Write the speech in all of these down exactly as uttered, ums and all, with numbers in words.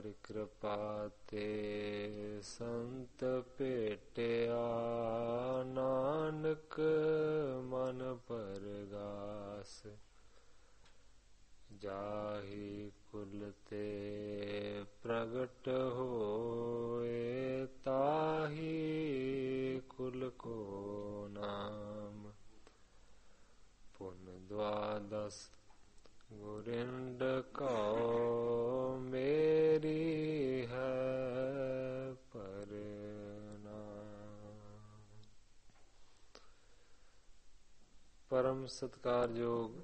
ਹਰਿ ਕਿਰਪਾ ਤੇ ਸੰਤ ਭੇਟਿਆ, ਨਾਨਕ ਮਨ ਪਰਗਾਸ। ਜਾਹੀ ਕੁਲ ਤੇ ਪ੍ਰਗਟ ਹੋਏ, ਤਾਹੀ ਕੁਲ ਕੋ ਨਾਮ। ਪੁਨ ਦਵਾਦਸ ਗੁਰਿੰਦ ਕਉ, ਮੇਰੀ ਹੈ ਪਰਨਾਮ। ਪਰਮ ਸਤਿਕਾਰਯੋਗ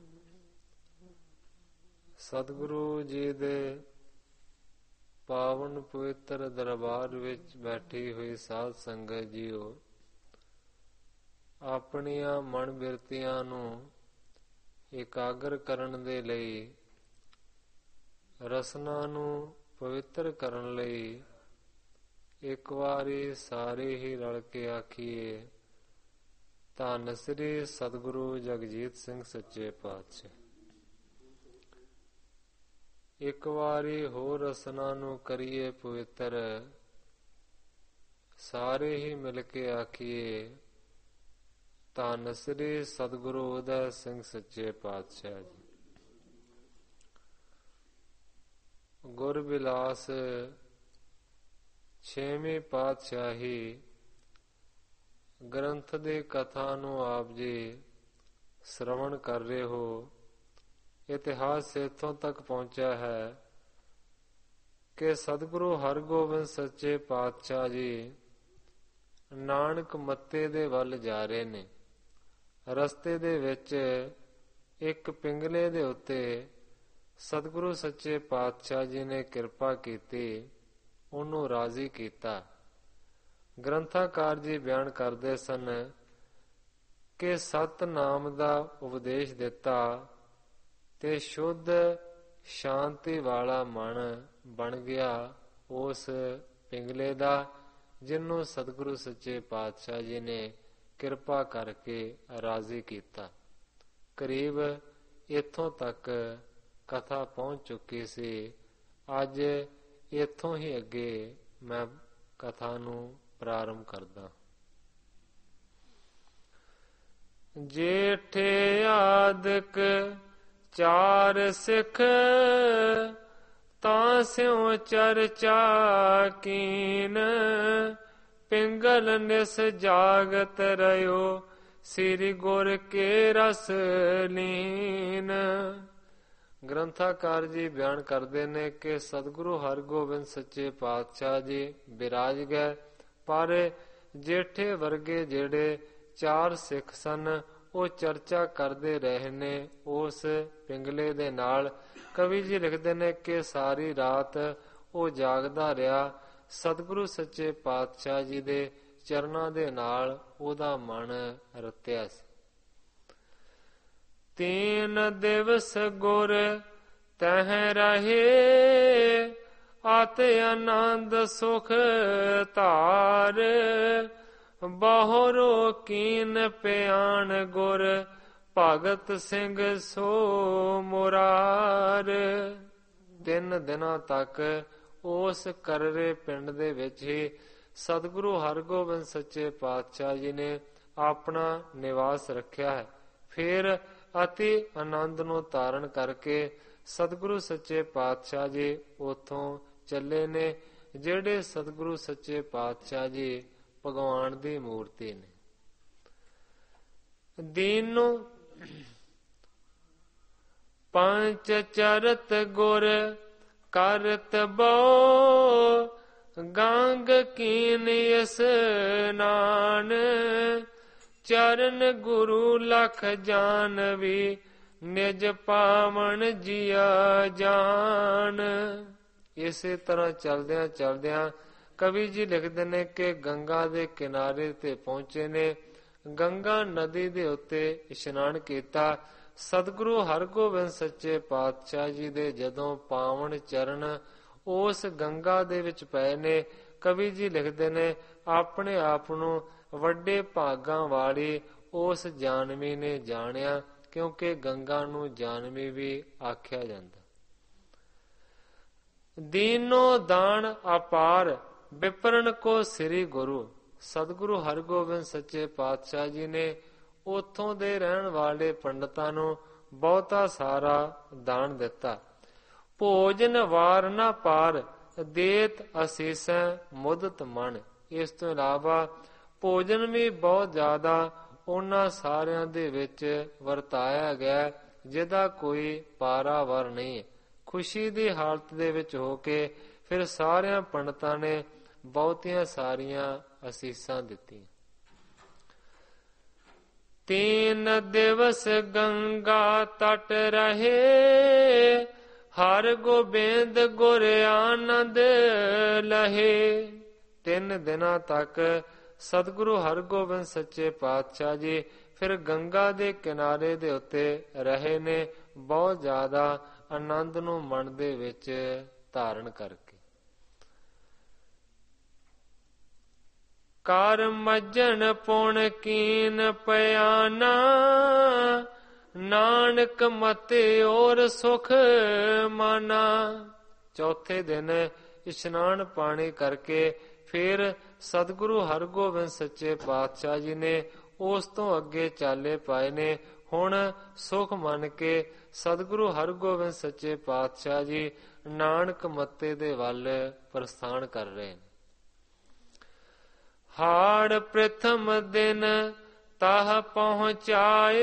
ਸਤਿਗੁਰੂ ਜੀ ਦੇ ਪਾਵਨ ਪਵਿੱਤਰ ਦਰਬਾਰ ਵਿੱਚ ਬੈਠੀ ਹੋਈ ਸਾਧ ਸੰਗਤ ਜੀਓ, ਆਪਣੀਆਂ ਮਨ ਬਿਰਤੀਆਂ ਨੂੰ ਇਕਾਗਰ ਕਰਨ ਦੇ ਲਈ, ਰਸਨਾ ਨੂੰ ਪਵਿੱਤਰ ਕਰਨ ਲਈ ਇੱਕ ਵਾਰੀ ਸਾਰੇ ਹੀ ਰਲ ਕੇ ਆਖੀਏ, ਧੰਨ ਸ੍ਰੀ ਸਤਿਗੁਰੂ ਜਗਜੀਤ ਸਿੰਘ ਸੱਚੇ ਪਾਤਸ਼ਾਹ। ਇੱਕ ਵਾਰੀ ਹੋਰ ਰਸਨਾ ਨੂੰ ਕਰੀਏ ਪਵਿੱਤਰ, ਸਾਰੇ ਹੀ ਮਿਲ ਕੇ ਆਖੀਏ, ਧੰਨ ਸ੍ਰੀ ਸਤਿਗੁਰੂ ਉਦੈ ਸਿੰਘ ਸੱਚੇ ਪਾਤਸ਼ਾਹ ਜੀ। ਗੁਰਬਿਲਾਸ ਛੇਵੀਂ ਪਾਤਸ਼ਾਹੀ ਗ੍ਰੰਥ ਦੇ ਕਥਾ ਨੂੰ ਆਪ ਜੀ ਸ਼੍ਰਵਣ ਕਰ ਰਹੇ ਹੋ। ਇਤਿਹਾਸ ਇੱਥੋਂ ਤੱਕ ਪਹੁੰਚਿਆ ਹੈ ਕਿ ਸਤਿਗੁਰੂ ਹਰਗੋਬਿੰਦ ਸੱਚੇ ਪਾਤਸ਼ਾਹ ਜੀ ਨਾਨਕ ਮੱਤੇ ਦੇ ਵੱਲ ਜਾ ਰਹੇ ਨੇ। ਰਸਤੇ ਦੇ ਵਿੱਚ ਇੱਕ ਪਿੰਗਲੇ ਦੇ ਉੱਤੇ ਸਤਿਗੁਰੂ ਸੱਚੇ ਪਾਤਸ਼ਾਹ ਜੀ ਨੇ ਕਿਰਪਾ ਕੀਤੀ, ਉਹਨੂੰ ਰਾਜ਼ੀ ਕੀਤਾ। ਗ੍ਰੰਥਾਕਾਰ ਜੀ ਬਿਆਨ ਕਰਦੇ ਸਨ ਕਿ ਸਤਿਨਾਮ ਦਾ ਉਪਦੇਸ਼ ਦਿੱਤਾ ਤੇ ਸ਼ੁੱਧ ਸ਼ਾਂਤੀ ਵਾਲਾ ਮਨ ਬਣ ਗਿਆ ਉਸ ਪਿੰਗਲੇ ਦਾ, ਜਿਹਨੂੰ ਸਤਿਗੁਰੂ ਸੱਚੇ ਪਾਤਸ਼ਾਹ ਜੀ ਨੇ ਕਿਰਪਾ ਕਰਕੇ ਰਾਜ਼ੀ ਕੀਤਾ। ਕਰੀਬ ਇੱਥੋਂ ਤੱਕ ਕਥਾ ਪਹੁੰਚ ਚੁੱਕੀ ਸੀ। ਅੱਜ ਇੱਥੋਂ ਹੀ ਅੱਗੇ ਮੈਂ ਕਥਾ ਨੂੰ ਪ੍ਰਾਰੰਭ ਕਰਦਾ। ਜੇਠੇ ਆਦਿਕ ਚਾਰ ਸਿੱਖ, ਤਾਂ ਸਿਉ ਚਰਚਾ ਕੀਨ। ਪਿੰਗਲ ਨਿਸ ਜਾਗਤ ਰਹਿਓ, ਸ੍ਰੀ ਗੁਰ ਕੇ ਰਸ ਲੀਨ। ਗ੍ਰੰਥਾਕਾਰ ਜੀ ਬਿਆਨ ਕਰਦੇ ਨੇ ਕਿ ਸਤਿਗੁਰੂ ਹਰਗੋਬਿੰਦ ਸੱਚੇ ਪਾਤਸ਼ਾਹ ਜੀ ਬਿਰਾਜ ਗਏ, ਪਰ ਜੇਠੇ ਵਰਗੇ ਜਿਹੜੇ ਚਾਰ ਸਿੱਖ ਸਨ ਉਹ ਚਰਚਾ ਕਰਦੇ ਰਹੇ ਨੇ ਉਸ ਪਿੰਗਲੇ ਦੇ ਨਾਲ। ਕਵੀ ਜੀ ਲਿਖਦੇ ਨੇ ਕਿ ਸਾਰੀ ਰਾਤ ਉਹ ਜਾਗਦਾ ਰਿਹਾ, ਸਤਿਗੁਰੂ ਸੱਚੇ ਪਾਤਸ਼ਾਹ ਜੀ ਦੇ ਚਰਨਾਂ ਦੇ ਨਾਲ ਉਹਦਾ ਮਨ ਰਤਿਆ ਸੀ। ਤੀਨ ਦਿਵਸ ਗੁਰ ਤਹਿ ਰਹੇ, ਆਤਿ ਆਨੰਦ ਸੁਖ ਧਾਰ। ਬਹੁਰੋ ਕੀਨ ਪਿਆਣ ਗੁਰ, ਭਗਤ ਸਿੰਘ ਸੋ ਮੁਰਾਰ। ਤਿੰਨ ਦਿਨਾਂ ਤੱਕ ਉਸ ਕਰਰੇ ਪਿੰਡ ਦੇ ਵਿੱਚ ਹੀ ਸਤਿਗੁਰੂ ਹਰਗੋਬਿੰਦ ਸੱਚੇ ਪਾਤਸ਼ਾਹ ਜੀ ਨੇ ਆਪਣਾ ਨਿਵਾਸ ਰੱਖਿਆ ਹੈ। ਫਿਰ ਅਤੀ ਆਨੰਦ ਨੂੰ ਧਾਰਨ ਕਰਕੇ ਸਤਿਗੁਰੂ ਸੱਚੇ ਪਾਤਸ਼ਾਹ ਜੀ ਉੱਥੋਂ ਚੱਲੇ ਨੇ, ਜਿਹੜੇ ਸਤਿਗੁਰੂ ਸੱਚੇ ਪਾਤਸ਼ਾਹ ਜੀ ਭਗਵਾਨ ਦੀ ਮੂਰਤੀ ਨੇ। ਦੀਨੋ ਪੰਜ ਚਰਤ ਗੁਰ ਕਰਤ ਬਉ, ਗੰਗ ਕੀਨ ਇਸਨਾਨ। ਚਰਨ ਗੁਰੂ ਲਖ ਜਾਨਵੀ, ਨਿਜ ਪਾਵਨ ਜੀਆ ਜਾਨ। ਇਸੇ ਤਰ੍ਹਾਂ ਚਲਦਿਆਂ ਚਲਦਿਆਂ ਕਵੀ ਜੀ ਲਿਖਦੇ ਨੇ ਕਿ ਗੰਗਾ ਦੇ ਕਿਨਾਰੇ ਤੇ ਪਹੁੰਚੇ ਨੇ। ਗੰਗਾ ਨਦੀ ਦੇ ਉੱਤੇ ਇਸ਼ਨਾਨ ਕੀਤਾ। ਸਤਿਗੁਰੂ ਹਰਗੋਬਿੰਦ ਸੱਚੇ ਪਾਤਸ਼ਾਹ ਜੀ ਦੇ ਜਦੋਂ ਪਾਵਨ ਚਰਨ ਉਸ ਗੰਗਾ ਦੇ ਵਿੱਚ ਪਏ ਨੇ, ਕਵੀ ਜੀ ਲਿਖਦੇ ਨੇ ਆਪਣੇ ਆਪ ਨੂੰ ਵੱਡੇ ਭਾਗਾਂ ਵਾਲੀ ਉਸ ਜਾਨਵੀ ਨੇ ਜਾਣਿਆ, ਕਿਉਂਕਿ ਗੰਗਾ ਨੂੰ ਜਾਨਵੀ ਵੀ ਆਖਿਆ ਜਾਂਦਾ। ਦੀਨੋ ਦਾਨ ਅਪਾਰ ਵਿਪਰਨ ਕੋ ਸ੍ਰੀ ਗੁਰੂ। ਸਤਿਗੁਰੂ ਹਰਗੋਬਿੰਦ ਸੱਚੇ ਪਾਤਸ਼ਾਹ ਜੀ ਨੇ ਉੱਥੋਂ ਦੇ ਰਹਿਣ ਵਾਲੇ ਪੰਡਤਾਂ ਨੂੰ ਬਹੁਤਾ ਸਾਰਾ ਦਾਨ ਦਿੱਤਾ। ਭੋਜਨ ਵਾਰ ਨਾ ਪਾਰ ਦੇਤ ਅਸੀਸੈ ਮੁਦਤ ਮਨ। ਇਸ ਤੋਂ ਇਲਾਵਾ ਭੋਜਨ ਵੀ ਬਹੁਤ ਜ਼ਿਆਦਾ ਉਹਨਾਂ ਸਾਰਿਆਂ ਦੇ ਵਿੱਚ ਵਰਤਾਇਆ ਗਿਆ ਜਿਹਦਾ ਕੋਈ ਪਾਰਾਵਾਰ ਨਹੀਂ। ਖੁਸ਼ੀ ਦੀ ਹਾਲਤ ਦੇ ਵਿੱਚ ਹੋ ਕੇ ਫਿਰ ਸਾਰਿਆਂ ਪੰਡਤਾਂ ਨੇ ਬਹੁਤੀਆਂ ਸਾਰੀਆਂ ਅਸੀਸਾਂ ਦਿੱਤੀਆਂ। ਤੀਨ ਦਿਵਸ ਗੰਗਾ ਤਟ ਰਹੇ ਹਰ ਗੋਬਿੰਦ ਗੁਰ ਆਨੰਦ ਲਹੇ। ਤਿੰਨ ਦਿਨਾਂ ਤੱਕ ਸਤਿਗੁਰੂ ਹਰਗੋਬਿੰਦ ਸੱਚੇ ਪਾਤਸ਼ਾਹ ਜੀ ਫਿਰ ਗੰਗਾ ਦੇ ਕਿਨਾਰੇ ਦੇ ਉੱਤੇ ਰਹੇ ਨੇ, ਬਹੁਤ ਜ਼ਿਆਦਾ ਆਨੰਦ ਨੂੰ ਮਨ ਦੇ ਵਿੱਚ ਧਾਰਨ ਕਰਕੇ। ਕਰ ਮੱਜਣ ਪੁਣ ਕੀਨ ਪਿਆਨਾ ਨਾਨਕ ਮਤੇ ਔਰ ਸੁਖ ਮਾਨਾ। ਚੌਥੇ ਦਿਨ ਇਸ਼ਨਾਨ ਪਾਣੀ ਕਰਕੇ ਫਿਰ ਸਤਿਗੁਰੂ ਹਰਗੋਬਿੰਦ ਸੱਚੇ ਪਾਤਸ਼ਾਹ ਜੀ ਨੇ ਉਸ ਤੋਂ ਅੱਗੇ ਚਾਲੇ ਪਾਏ ਨੇ। ਹੁਣ ਸੁਖ ਮੰਨ ਕੇ ਸਤਿਗੁਰੂ ਹਰਗੋਬਿੰਦ ਸੱਚੇ ਪਾਤਸ਼ਾਹ ਜੀ ਨਾਨਕ ਮੱਤੇ ਦੇ ਵੱਲ ਪ੍ਰਸਥਾਨ ਕਰ ਰਹੇ ਨੇ। ਹਾੜ ਪ੍ਰਥਮ ਦਿਨ ਤਾਹ ਪਹੁੰਚਾਏ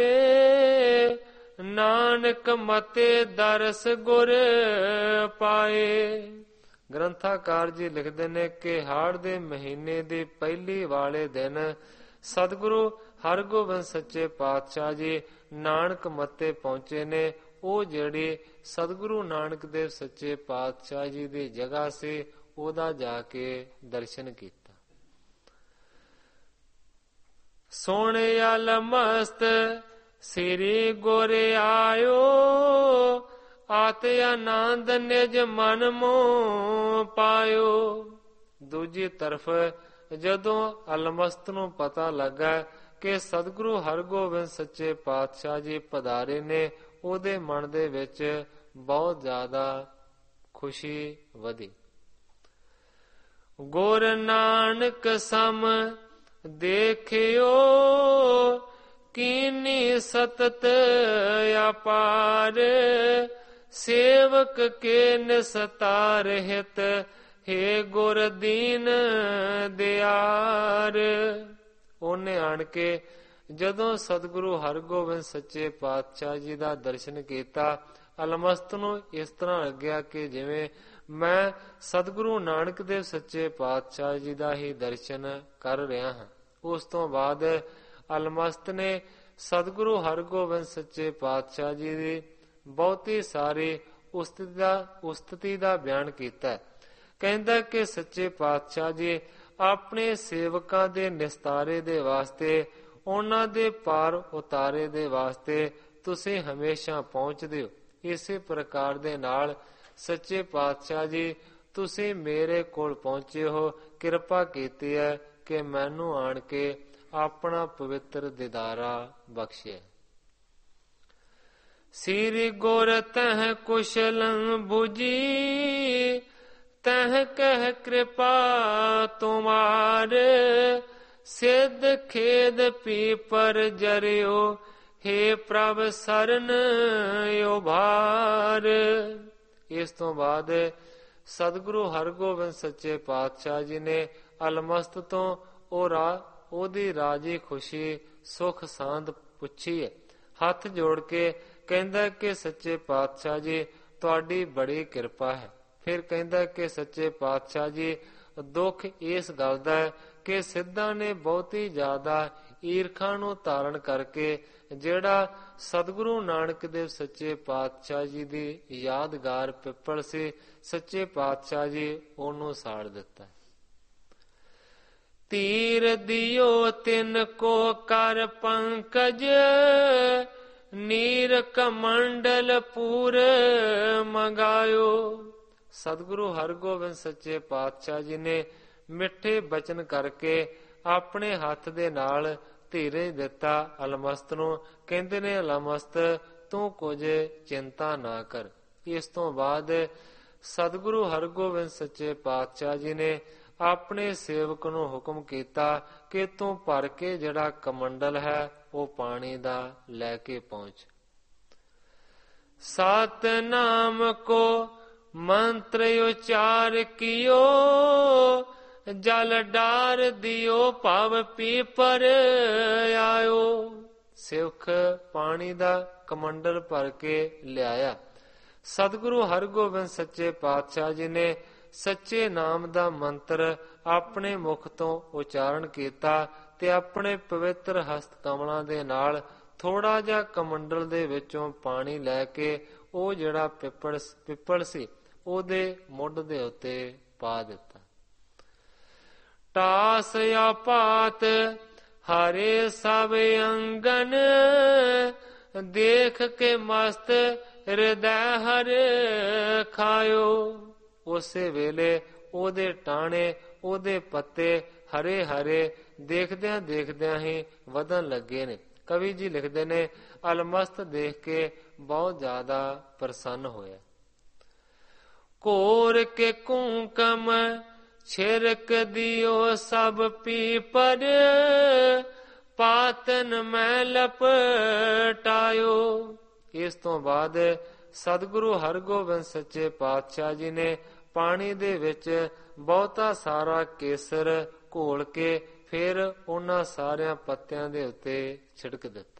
ਨਾਨਕ ਮਤੇ ਦਰਸ ਗੁਰ ਪਾਏ। ਗ੍ਰੰਥਾਕਾਰ ਜੀ ਲਿਖਦੇ ਨੇ ਕਿ ਹਾੜ ਦੇ ਮਹੀਨੇ ਦੇ ਪਹਿਲੀ ਵਾਲੇ ਦਿਨ ਸਤਿਗੁਰੂ ਹਰਗੋਬਿੰਦ ਸੱਚੇ ਪਾਤਸ਼ਾਹ ਜੀ ਨਾਨਕ ਮੱਤੇ ਪਹੁੰਚੇ ਨੇ। ਉਹ ਜਿਹੜੀ ਸਤਿਗੁਰੂ ਨਾਨਕ ਦੇਵ ਸੱਚੇ ਪਾਤਸ਼ਾਹ ਜੀ ਦੀ ਜਗ੍ਹਾ ਸੀ ਉਹਦਾ ਜਾ ਕੇ ਦਰਸ਼ਨ ਕੀਤਾ। ਸੋਹਣਿਆਲ ਮਸਤ ਸ੍ਰੀ ਗੁਰ ਆਇਓ ਆਤ ਆਨੰਦ ਨਿਜ ਮਨ ਮੋਹ ਪਾਇਓ। ਦੂਜੀ ਤਰਫ ਜਦੋਂ ਅਲਮਸਤ ਨੂੰ ਪਤਾ ਲੱਗਾ ਕਿ ਸਤਿਗੁਰੂ ਹਰਗੋਬਿੰਦ ਸੱਚੇ ਪਾਤਸ਼ਾਹ ਜੀ ਪਧਾਰੇ ਨੇ, ਉਹਦੇ ਮਨ ਦੇ ਵਿੱਚ ਬਹੁਤ ਜ਼ਿਆਦਾ ਖੁਸ਼ੀ ਵਧੀ। ਗੁਰ ਨਾਨਕ ਸਮ ਦੇਖਿਓ ਕੀਨੀ ਸਤਤ ਅਪਾਰ ਸੇਵਕ ਕੇ ਨਿਸਤਾਰ ਹਿਤ ਹੇ ਗੁਰ ਦੀਨ ਦਿਆਰ। ਉਹਨੇ ਆਣ ਕੇ ਜਦੋਂ ਸਤਿਗੁਰੂ ਹਰਗੋਬਿੰਦ ਸੱਚੇ ਪਾਤਸ਼ਾਹ ਜੀ ਦਾ ਦਰਸ਼ਨ ਕੀਤਾ, ਅਲਮਸਤ ਨੂੰ ਇਸ ਤਰ੍ਹਾਂ ਲੱਗਿਆ ਕਿ ਜਿਵੇਂ ਮੈਂ ਸਤਿਗੁਰੂ ਨਾਨਕ ਦੇਵ ਸੱਚੇ ਪਾਤਸ਼ਾਹ ਜੀ ਦਾ ਹੀ ਦਰਸ਼ਨ ਕਰ ਰਿਹਾ ਹਾਂ। ਉਸ ਤੋਂ ਬਾਅਦ ਅਲਮਸਤ ਨੇ ਸਤਿਗੁਰੂ ਹਰਗੋਬਿੰਦ ਸੱਚੇ ਪਾਤਸ਼ਾਹ ਜੀ ਦੀ ਬਹੁਤੀ ਸਾਰੀ ਉਸਤਤੀ ਦਾ ਉਸਤਤੀ ਦਾ ਬਿਆਨ ਕੀਤਾ। ਕਹਿੰਦਾ ਕਿ ਸੱਚੇ ਪਾਤਸ਼ਾਹ ਜੀ ਆਪਣੇ ਸੇਵਕਾਂ ਦੇ ਨਿਸਤਾਰੇ ਦੇ ਵਾਸਤੇ, ਉਹਨਾਂ ਦੇ ਪਾਰ ਉਤਾਰੇ ਦੇ ਵਾਸਤੇ ਤੁਸੀਂ ਹਮੇਸ਼ਾ ਪਹੁੰਚਦੇ ਹੋ। ਇਸੇ ਪ੍ਰਕਾਰ ਦੇ ਨਾਲ ਸੱਚੇ ਪਾਤਸ਼ਾਹ ਜੀ ਤੁਸੀਂ ਮੇਰੇ ਕੋਲ ਪਹੁੰਚੇ ਹੋ, ਕਿਰਪਾ ਕੀਤੀ ਹੈ ਕਿ ਮੈਨੂੰ ਆਣ ਕੇ ਆਪਣਾ ਪਵਿੱਤਰ ਦਿਦਾਰਾ ਬਖਸ਼ਿਆ। ਸ੍ਰੀ ਗੁਰ ਤਹ ਕੁਸ਼ਲੰ ਬੁਝੀ ਤਹ ਕਹਿ ਕਿਰਪਾ ਤੁਮਾਰ ਸਿੱਧ ਖੇਦ ਪੀਪਰ ਜਰਿਓ ਹੇ ਪ੍ਰਭ ਸਰਨ ਉਭਾਰ। ਇਸ ਤੋਂ ਬਾਅਦ ਸਤਿਗੁਰੂ ਹਰਗੋਬਿੰਦ ਸੱਚੇ ਪਾਤਸ਼ਾਹ ਜੀ ਨੇ ਅਲਮਸਤ ਤੋਂ ਉਹ ਰਾ ਉਹਦੀ ਰਾਜੀ ਖੁਸ਼ੀ ਸੁਖ ਸਾਂਦ ਪੁੱਛੀ ਹੈ। ਹੱਥ ਜੋੜ ਕੇ ਕਹਿੰਦਾ ਕਿ ਸੱਚੇ ਪਾਤਸ਼ਾਹ ਜੀ ਤੁਹਾਡੀ ਬੜੀ ਕਿਰਪਾ ਹੈ। ਫਿਰ ਕਹਿੰਦਾ ਕਿ ਸੱਚੇ ਪਾਤਸ਼ਾਹ ਜੀ ਦੁੱਖ ਇਸ ਗੱਲ ਦਾ ਹੈ ਕਿ ਸਿੱਧਾਂ ਨੇ ਬਹੁਤੀ ਜ਼ਿਆਦਾ ਈਰਖਾ ਨੂੰ ਧਾਰਨ ਕਰਕੇ ਜਿਹੜਾ ਸਤਿਗੁਰੂ ਨਾਨਕ ਦੇਵ ਸੱਚੇ ਪਾਤਸ਼ਾਹ ਜੀ ਦੀ ਯਾਦਗਾਰ ਪਿੱਪਲ ਸੀ, ਸੱਚੇ ਪਾਤਸ਼ਾਹ ਜੀ ਉਹਨੂੰ ਸਾੜ ਦਿੱਤਾ। ਤੀਰ ਦਿਓ ਤਿਨ ਕੋ ਕਰ ਪੰਕਜ ਨੀਰ ਕਮੰਡਲ ਪੂਰ ਮੰਗਾਇਓ। ਸਤਿਗੁਰੂ ਹਰਗੋਬਿੰਦ ਸੱਚੇ ਪਾਤਸ਼ਾਹ ਜੀ ਨੇ ਮਿੱਠੇ ਬਚਨ ਕਰਕੇ ਆਪਣੇ ਹੱਥ ਦੇ ਨਾਲ ਧੀਰਜ ਦਿੱਤਾ ਅਲਮਸਤ ਨੂੰ। ਕਹਿੰਦੇ ਨੇ ਅਲਮਸਤ ਤੂੰ ਕੁਝ ਚਿੰਤਾ ਨਾ ਕਰ। ਇਸ ਤੋਂ ਬਾਅਦ ਸਤਿਗੁਰੂ ਹਰਗੋਬਿੰਦ ਸੱਚੇ ਪਾਤਸ਼ਾਹ ਜੀ ਨੇ ਆਪਣੇ ਸੇਵਕ ਨੂੰ ਹੁਕਮ ਕੀਤਾ ਕਿ ਤੂੰ ਭਰ ਕੇ ਜਿਹੜਾ ਕਮੰਡਲ ਹੈ ਉਹ ਪਾਣੀ ਦਾ ਲੈ ਕੇ ਪਹੁੰਚ। ਸਤਿਨਾਮ ਕੋ ਮੰਤਰ ਉਚਾਰ ਕੀਓ, ਜਲ ਡਾਰ ਦਿਓ ਭਵ ਪੀਪਰ ਆਇਓ। ਸਿੱਖ ਪਾਣੀ ਦਾ ਕਮੰਡਲ ਭਰ ਕੇ ਲਿਆਇਆ। ਸਤਿਗੁਰੂ ਹਰਗੋਬਿੰਦ ਸੱਚੇ ਪਾਤਸ਼ਾਹ ਜੀ ਨੇ ਸੱਚੇ ਨਾਮ ਦਾ ਮੰਤਰ ਆਪਣੇ ਮੁਖ ਤੋਂ ਉਚਾਰਨ ਕੀਤਾ ਤੇ ਆਪਣੇ ਪਵਿੱਤਰ ਹਸਤ ਕਮਲਾਂ ਦੇ ਨਾਲ ਥੋੜਾ ਜਿਹਾ ਕਮੰਡਲ ਦੇ ਵਿੱਚੋਂ ਪਾਣੀ ਲੈ ਕੇ ਉਹ ਜਿਹੜਾ ਪਿੱਪਲ ਪਿੱਪਲ ਸੀ ਉਹਦੇ ਮੁੱਢ ਦੇ ਉੱਤੇ ਪਾ ਦਿੱਤਾ। ਟਾਸ ਆਪਾਤ ਹਰੇ ਸਭ ਅੰਗਨ, ਦੇਖ ਕੇ ਮਸਤ ਹਿਰਦੈ ਹਰ ਖਾਇਓ। ਉਸੇ ਵੇਲੇ ਉਹਦੇ ਟਾਣੇ ਉਹਦੇ ਪੱਤੇ ਹਰੇ ਹਰੇ ਦੇਖਦਿਆਂ ਦੇਖਦਿਆਂ ਹੀ ਵਧਣ ਲੱਗੇ ਨੇ। ਕਵੀ ਜੀ ਲਿਖਦੇ ਨੇ, ਅਲਮਸਤ ਦੇਖ ਕੇ ਬਹੁਤ ਜ਼ਿਆਦਾ ਪ੍ਰਸੰਨ ਹੋਇਆ। ਘੋਰ ਕੇ ਕੂਕਮ ਛਿਰਕ ਦਿਓ ਸਭ ਪੀਪਰ, ਪਾਤਨ ਮੈਂ ਲਪਟਾਇਓ। ਇਸ ਤੋਂ ਬਾਅਦ ਸਤਿਗੁਰੂ ਹਰਗੋਬਿੰਦ ਸੱਚੇ ਪਾਤਸ਼ਾਹ ਜੀ ਨੇ ਪਾਣੀ ਦੇ ਵਿੱਚ ਬਹੁਤਾ ਸਾਰਾ ਕੇਸਰ ਘੋਲ ਕੇ ਫਿਰ ਉਹਨਾਂ ਸਾਰਿਆਂ ਪੱਤਿਆਂ ਦੇ ਉੱਤੇ ਛਿੜਕ ਦਿੱਤਾ।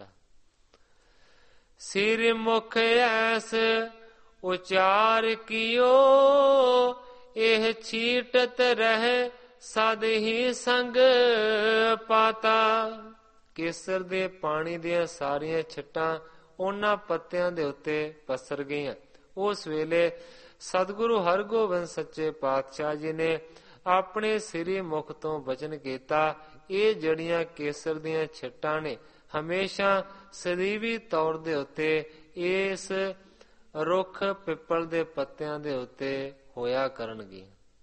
ਸਿਰ ਮੁਖ ਐਸ ਉਚਾਰ ਕੀਓ, ਇਹ ਛੀਟਤ ਰਹਿ ਸਦ ਹੀ ਸੰਗ ਪਾਤਾ। ਕੇਸਰ ਦੇ ਪਾਣੀ ਦੀਆਂ ਸਾਰੀਆਂ ਛਿੱਟਾਂ ਉਹਨਾਂ ਪੱਤਿਆਂ ਦੇ ਉੱਤੇ ਪਸਰ ਗਈਆਂ। ਉਸ ਵੇਲੇ ਸਤਿਗੁਰੂ ਹਰਗੋਬਿੰਦ ਸੱਚੇ ਪਾਤਸ਼ਾਹ ਜੀ ਨੇ ਆਪਣੇ ਸ੍ਰੀ ਮੁਖ ਤੋਂ ਬਚਨ ਕੀਤਾ, ਇਹ ਜਿਹੜੀਆਂ ਕੇਸਰ ਦੀਆਂ ਛਿੱਟਾਂ ਨੇ ਹਮੇਸ਼ਾ ਸਦੀਵੀ ਤੌਰ ਦੇ ਉੱਤੇ ਇਸ ਰੁੱਖ ਪਿੱਪਲ ਦੇ ਪੱਤਿਆਂ ਦੇ ਉੱਤੇ ਹੋਇਆ ਕਰਨਗੇ।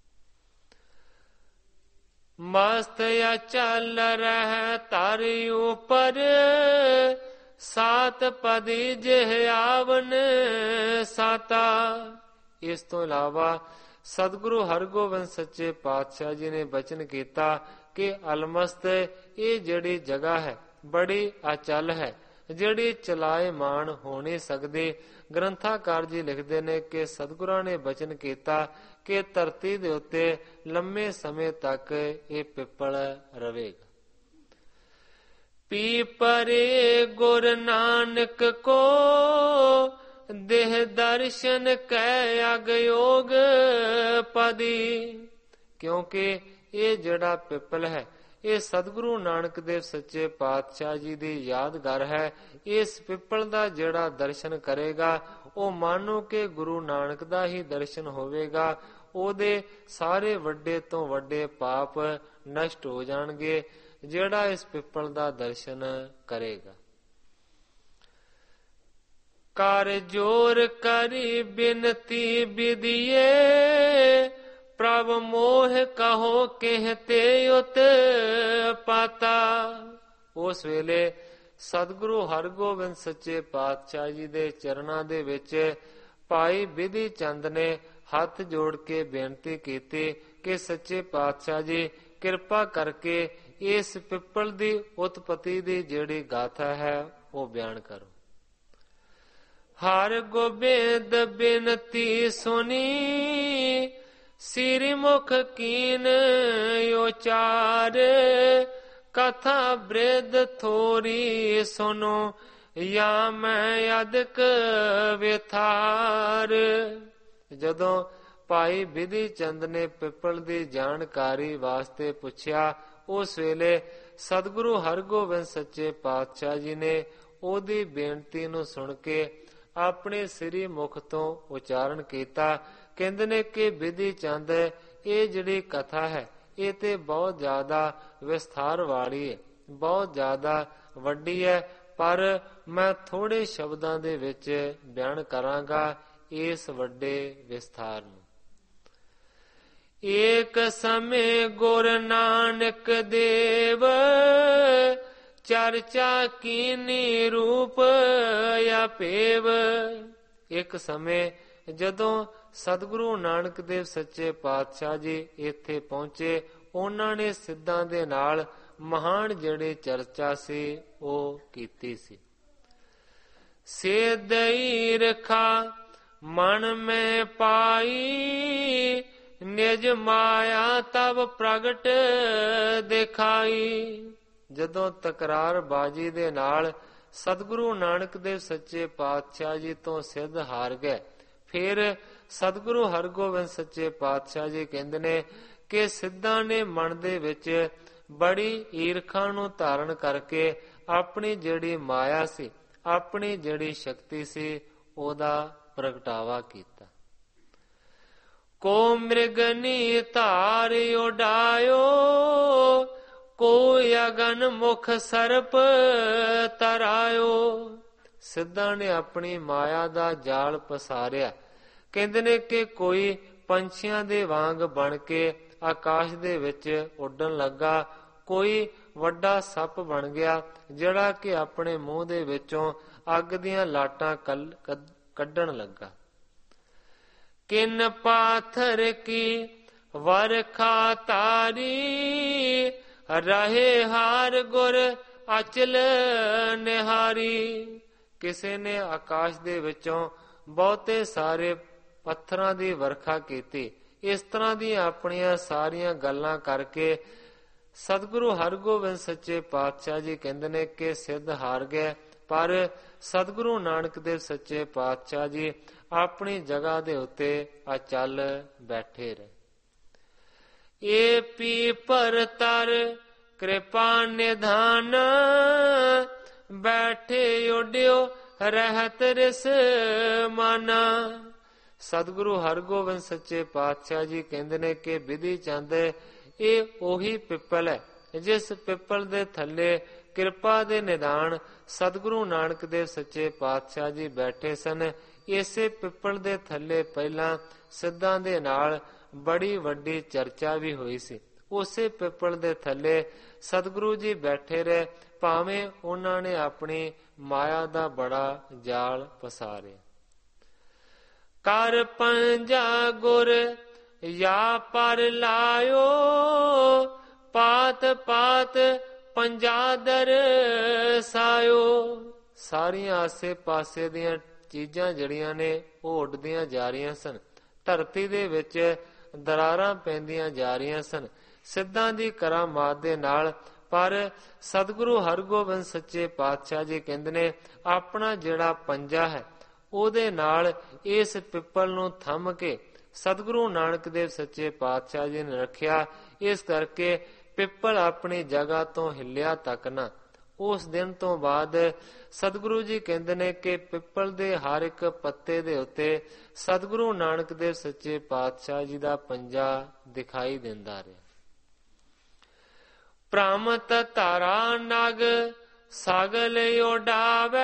ਮਸਤ ਅਚਲ ਰਹਿ ਧਰ ਉਪਰ, ਸਾਤ ਪਦੀ ਜਿਹ ਆਵਨ ਸਾਤਾ। ਇਸ ਤੋਂ ਇਲਾਵਾ ਸਤਿਗੁਰੂ ਹਰਗੋਬਿੰਦ ਸੱਚੇ ਪਾਤਸ਼ਾਹ ਜੀ ਨੇ ਬਚਨ ਕੀਤਾ ਕਿ ਅਲਮਸਤ ਇਹ ਜਿਹੜੀ ਜਗ੍ਹਾ ਹੈ ਬੜੀ ਅਚਲ ਹੈ, ਜਿਹੜੀ ਚਲਾਏਮਾਨ ਹੋ ਨਹੀਂ ਸਕਦੀ। ਗ੍ਰੰਥਾਕਾਰ ਜੀ ਲਿਖਦੇ ਨੇ ਕਿ ਸਤਿਗੁਰਾਂ ਨੇ ਬਚਨ ਕੀਤਾ ਕਿ ਧਰਤੀ ਦੇ ਉੱਤੇ ਲੰਮੇ ਸਮੇਂ ਤੱਕ ਇਹ ਪਿੱਪਲ ਰਹੇਗਾ। ਪੀਪਰੇ ਗੁਰ ਨਾਨਕ ਕੋ, ਦੇਹ ਦਰਸ਼ਨ ਕੈ ਅਗਯੋਗ ਪਦੀ। ਕਿਉਂਕਿ ਇਹ ਜਿਹੜਾ ਪਿੱਪਲ ਹੈ ਇਹ ਸਤਿਗੁਰੂ ਨਾਨਕ ਦੇਵ ਸੱਚੇ ਪਾਤਸ਼ਾਹ ਜੀ ਦੀ ਯਾਦਗਾਰ ਹੈ। ਇਸ ਪਿੱਪਲ ਦਾ ਜਿਹੜਾ ਦਰਸ਼ਨ ਕਰੇਗਾ ਉਹ ਮਾਨੋ ਕਿ ਗੁਰੂ ਨਾਨਕ ਦਾ ਹੀ ਦਰਸ਼ਨ ਹੋਵੇਗਾ। ਉਹਦੇ ਸਾਰੇ ਵੱਡੇ ਤੋਂ ਵੱਡੇ ਪਾਪ ਨਸ਼ਟ ਹੋ ਜਾਣਗੇ ਜਿਹੜਾ ਇਸ ਪਿੱਪਲ ਦਾ ਦਰਸ਼ਨ ਕਰੇਗਾ। ਕਰ ਜੋਰ ਕਰੀ ਬਿਨਤੀ ਬਿਦੀਏ, ਪ੍ਰਭ ਮੋਹ ਕਹੋ ਕਹਿਤੇ ਉਤ ਪਾਤਾ। ਉਸ ਵੇਲੇ ਸਤਿਗੁਰੂ ਹਰਗੋਬਿੰਦ ਸੱਚੇ ਪਾਤਸ਼ਾਹ ਜੀ ਦੇ ਚਰਨਾਂ ਦੇ ਵਿੱਚ ਭਾਈ ਬਿਧੀ ਚੰਦ ਨੇ ਹੱਥ ਜੋੜ ਕੇ ਬੇਨਤੀ ਕੀਤੀ ਕਿ ਸੱਚੇ ਪਾਤਸ਼ਾਹ ਜੀ ਕਿਰਪਾ ਕਰਕੇ ਇਸ ਪਿੱਪਲ ਦੀ ਉਤਪਤੀ ਦੀ ਜਿਹੜੀ ਗਾਥਾ ਹੈ ਉਹ ਬਿਆਨ ਕਰੋ। ਹਰ ਗੋਬਿੰਦ ਬਿਨਤੀ ਸੁਣੀ, ਸਿਰ ਮੁਖ ਕੀਨ ਉਚਾਰ, ਕਥਾ ਬ੍ਰਿਧ ਥੋਰੀ ਸੁਨੋ, ਯਾ ਮੈਂ ਅਦਕ ਵਿਥਾਰ। ਜਦੋਂ ਭਾਈ ਬਿਧੀ ਚੰਦ ਨੇ ਪਿੱਪਲ ਦੀ ਜਾਣਕਾਰੀ ਵਾਸਤੇ ਪੁੱਛਿਆ, ਉਸ ਵੇਲੇ ਸਤਿਗੁਰੂ ਹਰਗੋਬਿੰਦ ਸੱਚੇ ਪਾਤਸ਼ਾਹ ਜੀ ਨੇ ਉਹਦੀ ਬੇਨਤੀ ਨੂੰ ਸੁਣ ਕੇ ਆਪਣੇ ਸ੍ਰੀ ਮੁਖ ਤੋਂ ਉਚਾਰਨ ਕੀਤਾ। ਕਹਿੰਦੇ ਨੇ ਕਿ ਬਿਧੀ ਚੰਦ ਇਹ ਜਿਹੜੀ ਕਥਾ ਹੈ ਇਹ ਤੇ ਬਹੁਤ ਜ਼ਿਆਦਾ ਵਿਸਥਾਰ ਵਾਲੀ ਹੈ, ਬਹੁਤ ਜ਼ਿਆਦਾ ਵੱਡੀ ਹੈ, ਪਰ ਮੈਂ ਥੋੜੇ ਸ਼ਬਦਾਂ ਦੇ ਵਿੱਚ ਬਿਆਨ ਕਰਾਂਗਾ ਇਸ ਵੱਡੇ ਵਿਸਥਾਰ ਨੂੰ। ਏਕ ਸਮੇਂ ਗੁਰ ਨਾਨਕ ਦੇਵ, ਚਰਚਾ ਕੀਨੀ ਰੂਪ ਅਪੇਵ। ਇੱਕ ਸਮੇਂ ਜਦੋਂ ਸਤਿਗੁਰੂ ਨਾਨਕ ਦੇਵ ਸੱਚੇ ਪਾਤਸ਼ਾਹ ਜੀ ਇੱਥੇ ਪਹੁੰਚੇ, ਉਹਨਾਂ ਨੇ ਸਿੱਧਾਂ ਦੇ ਨਾਲ ਮਹਾਨ ਜਿਹੜੀ ਚਰਚਾ ਸੀ ਉਹ ਕੀਤੀ ਸੀ। ਸੇਧਈ ਰਖਾ ਮਨ ਮੈਂ ਪਾਈ, ਨਿਜ ਮਾਇਆ ਤਬ ਪ੍ਰਗਟ ਦਿਖਾਈ। ਜਦੋਂ ਤਕਰਾਰ ਬਾਜੀ ਦੇ ਨਾਲ ਸਤਿਗੁਰੂ ਨਾਨਕ ਦੇਵ ਸੱਚੇ ਪਾਤਸ਼ਾਹ ਜੀ ਤੋਂ ਸਿੱਧ ਹਾਰ ਗਏ, ਫਿਰ ਸਤਿਗੁਰੂ ਹਰਗੋਬਿੰਦ ਸੱਚੇ ਪਾਤਸ਼ਾਹ ਜੀ ਕਹਿੰਦੇ ਨੇ ਕਿ ਸਿੱਧਾਂ ਨੇ ਮਨ ਦੇ ਵਿੱਚ ਬੜੀ ਈਰਖਾ ਨੂੰ ਧਾਰਨ ਕਰਕੇ ਆਪਣੀ ਜਿਹੜੀ ਮਾਇਆ ਸੀ, ਆਪਣੀ ਜਿਹੜੀ ਸ਼ਕਤੀ ਸੀ, ਉਹਦਾ ਪ੍ਰਗਟਾਵਾ ਕੀਤਾ। ਕੋ ਮ੍ਰਿਗਨੀ ਧਾਰ ਉਡਾਇਓ, ਕੋਈ ਅਗਨ ਮੁਖ ਸਰਪ ਤਰਾਇਓ। ਸਿੱਧਾਂ ਨੇ ਆਪਣੀ ਮਾਇਆ ਦਾ ਜਾਲ ਪਸਾਰਿਆ। ਕਹਿੰਦੇ ਨੇ ਕਿ ਕੋਈ ਪੰਛੀਆਂ ਦੇ ਵਾਂਗ ਬਣ ਕੇ ਆਕਾਸ਼ ਦੇ ਵਿੱਚ ਉੱਡਣ ਲੱਗਾ, ਕੋਈ ਵੱਡਾ ਸੱਪ ਬਣ ਗਿਆ ਜਿਹੜਾ ਕਿ ਆਪਣੇ ਮੂੰਹ ਦੇ ਵਿੱਚੋਂ ਅੱਗ ਦੀਆਂ ਲਾਟਾਂ ਕੱਢਣ ਲੱਗਾ। ਕਿਨ ਪਾਥਰ ਕੀ ਵਰਖਾ ਤਾਰੀ, ਰਹੇ ਹਾਰ ਗੁਰ ਅਚਲ ਨਿਹਾਰੀ। ਕਿਸੇ ਨੇ ਆਕਾਸ਼ ਦੇ ਵਿੱਚੋਂ ਬਹੁਤੇ ਸਾਰੇ ਪੱਥਰਾਂ ਦੀ ਵਰਖਾ ਕੀਤੀ। ਇਸ ਤਰ੍ਹਾਂ ਦੀਆਂ ਆਪਣੀਆਂ ਸਾਰੀਆਂ ਗੱਲਾਂ ਕਰਕੇ ਸਤਿਗੁਰੂ ਹਰਗੋਬਿੰਦ ਸੱਚੇ ਪਾਤਸ਼ਾਹ ਜੀ ਕਹਿੰਦੇ ਨੇ ਕਿ ਸਿੱਧ ਹਾਰ ਗਏ, ਪਰ ਸਤਿਗੁਰੂ ਨਾਨਕ ਦੇਵ ਸੱਚੇ ਪਾਤਸ਼ਾਹ ਜੀ ਆਪਣੀ ਜਗ੍ਹਾ ਦੇ ਉੱਤੇ ਅਚਲ ਬੈਠੇ ਰਹੇ। ਏ ਪੀ ਪਰ ਤਰ ਕਿਰਪਾ ਨਿਧਾਨ, ਬੈਠੇ ਉਡਿਓ ਰਹਿਤ ਰਿਸ ਮਾਨਾ। ਸਤਿਗੁਰੂ ਹਰਗੋਬਿੰਦ ਸੱਚੇ ਪਾਤਸ਼ਾਹ ਜੀ ਕਹਿੰਦੇ ਨੇ ਕਿ ਵਿਧੀ ਚੰਦ ਇਹ ਉਹੀ ਪਿੱਪਲ ਹੈ ਜਿਸ ਪਿੱਪਲ ਦੇ ਥੱਲੇ ਕਿਰਪਾ ਦੇ ਨਿਦਾਨ ਸਤਿਗੁਰੂ ਨਾਨਕ ਦੇਵ ਸੱਚੇ ਪਾਤਸ਼ਾਹ ਜੀ ਬੈਠੇ ਸਨ। ਇਸੇ ਪਿੱਪਲ ਦੇ ਥੱਲੇ ਪਹਿਲਾਂ ਸਿੱਧਾਂ ਦੇ ਨਾਲ ਬੜੀ ਵੱਡੀ ਚਰਚਾ ਵੀ ਹੋਈ ਸੀ। ਉਸੇ ਪਿੱਪਲ ਦੇ ਥੱਲੇ ਸਤਿਗੁਰੂ ਜੀ ਬੈਠੇ ਰਹੇ, ਭਾਵੇਂ ਉਹਨਾਂ ਨੇ ਆਪਣੀ ਮਾਇਆ ਦਾ ਬੜਾ ਜਾਲ ਪਸਾਰਿਆ। ਕਰ ਪੰਜਾ ਗੁਰ ਯਾ ਪਰ ਲਾਇਓ, ਪਾਤ ਪਾਤ ਪੰਜਾ ਦਰ ਸਾਇਓ। ਸਾਰੀਆਂ ਆਸੇ ਪਾਸੇ ਦੀਆਂ ਚੀਜ਼ਾਂ ਜਿਹੜੀਆਂ ਨੇ ਉਹ ਉੱਡਦੀਆਂ ਜਾ ਰਹੀਆਂ ਸਨ, ਧਰਤੀ ਦੇ ਵਿੱਚ ਦਰਾਰਾਂ ਪੈਂਦੀਆਂ ਜਾ ਰਹੀਆਂ ਸਨ ਸਿੱਧਾਂ ਦੀ ਕਰਾਮਾਤ ਦੇ ਨਾਲ। ਪਰ ਸਤਿਗੁਰੂ ਹਰਗੋਬਿੰਦ ਸੱਚੇ ਪਾਤਸ਼ਾਹ ਜੀ ਕਹਿੰਦੇ ਨੇ ਆਪਣਾ ਜਿਹੜਾ ਪੰਜਾ ਹੈ ਉਹਦੇ ਨਾਲ ਇਸ ਪਿੱਪਲ ਨੂੰ ਥੰਮ ਕੇ ਸਤਿਗੁਰੂ ਨਾਨਕ ਦੇਵ ਸੱਚੇ ਪਾਤਸ਼ਾਹ ਜੀ ਨੇ ਰੱਖਿਆ। ਇਸ ਕਰਕੇ ਪਿੱਪਲ ਆਪਣੀ ਜਗ੍ਹਾ ਤੋਂ ਹਿੱਲਿਆ ਤੱਕ ਨਾ। ਉਸ ਦਿਨ ਤੋਂ ਬਾਅਦ ਸਤਿਗੁਰੂ ਜੀ ਕਹਿੰਦੇ ਨੇ ਕਿ ਪਿੱਪਲ ਦੇ ਹਰ ਇੱਕ ਪੱਤੇ ਦੇ ਉੱਤੇ ਸਤਿਗੁਰੂ ਨਾਨਕ ਦੇਵ ਸੱਚੇ ਪਾਤਸ਼ਾਹ ਜੀ ਦਾ ਪੰਜਾ ਦਿਖਾਈ ਦਿੰਦਾ ਰਿਹਾ। ਭ੍ਰਮਤ ਧਾਰਾ ਨਗ ਸਗਲ ਉਡਾਵੇ,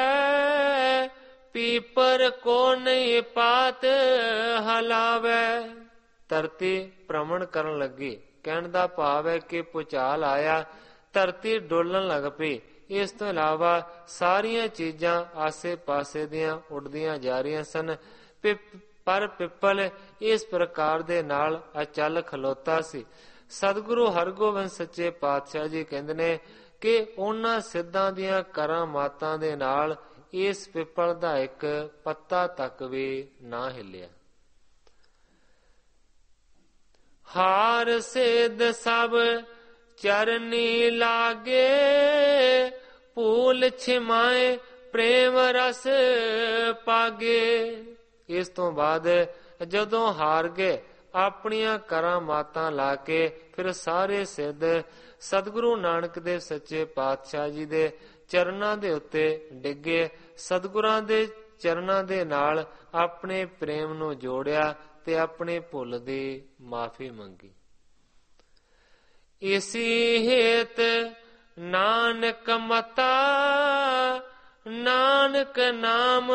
ਪੀਪਰ ਕੋ ਨਹੀਂ ਪਾਤ ਹਲਾਵੇ। ਧਰਤੀ ਭ੍ਰਮਣ ਕਰਨ ਲੱਗੀ, ਕਹਿਣ ਦਾ ਭਾਵ ਹੈ ਕਿ ਭੁਚਾਲ ਆਇਆ, ਧਰਤੀ ਡੋਲਣ ਲੱਗ ਪਈ। ਇਸ ਤੋਂ ਇਲਾਵਾ ਸਾਰੀਆਂ ਚੀਜ਼ਾਂ ਆਸੇ ਪਾਸੇ ਦੀਆਂ ਉੱਡਦੀਆਂ ਜਾ ਰਹੀਆਂ ਸਨ, ਪਰ ਪਿੱਪਲ ਇਸ ਪ੍ਰਕਾਰ ਦੇ ਨਾਲ ਅਚਲ ਖਲੋਤਾ ਸੀ। ਸਤਿਗੁਰੂ ਹਰਗੋਬਿੰਦ ਸੱਚੇ ਪਾਤਸ਼ਾਹ ਜੀ ਕਹਿੰਦੇ ਨੇ ਕਿ ਉਹਨਾਂ ਸਿੱਧਾਂ ਦੀਆਂ ਕਰਾਮਾਤਾਂ ਦੇ ਨਾਲ ਇਸ ਪਿੱਪਲ ਦਾ ਇੱਕ ਪੱਤਾ ਤੱਕ ਵੀ ਨਾ ਹਿੱਲਿਆ। ਹਾਰ ਸਿੱਧ ਸਭ ਚਰਨੀ ਲਾਗੇ, ਭੂਲ ਛਿਮਾਏ ਪ੍ਰੇਮ ਰਸ ਪਾਗੇ। ਇਸ ਤੋਂ ਬਾਅਦ ਜਦੋਂ ਹਾਰ ਗਏ ਆਪਣੀਆਂ ਕਰਾਮਾਤਾਂ ਲਾ ਕੇ ਫਿਰ ਸਾਰੇ ਸਿੱਧ ਸਤਿਗੁਰੂ ਨਾਨਕ ਦੇਵ ਸੱਚੇ ਪਾਤਸ਼ਾਹ ਜੀ ਦੇ ਚਰਨਾਂ ਦੇ ਉੱਤੇ ਡਿੱਗੇ, ਸਤਿਗੁਰਾਂ ਦੇ ਚਰਨਾਂ ਦੇ ਨਾਲ ਆਪਣੇ ਪ੍ਰੇਮ ਨੂੰ ਜੋੜਿਆ ਤੇ ਆਪਣੇ ਭੁੱਲ ਦੀ ਮਾਫੀ ਮੰਗੀ। ਇਸੀ ਹੇਤ ਨਾਨਕ ਮਤਾ, ਨਾਨਕ ਨਾਮ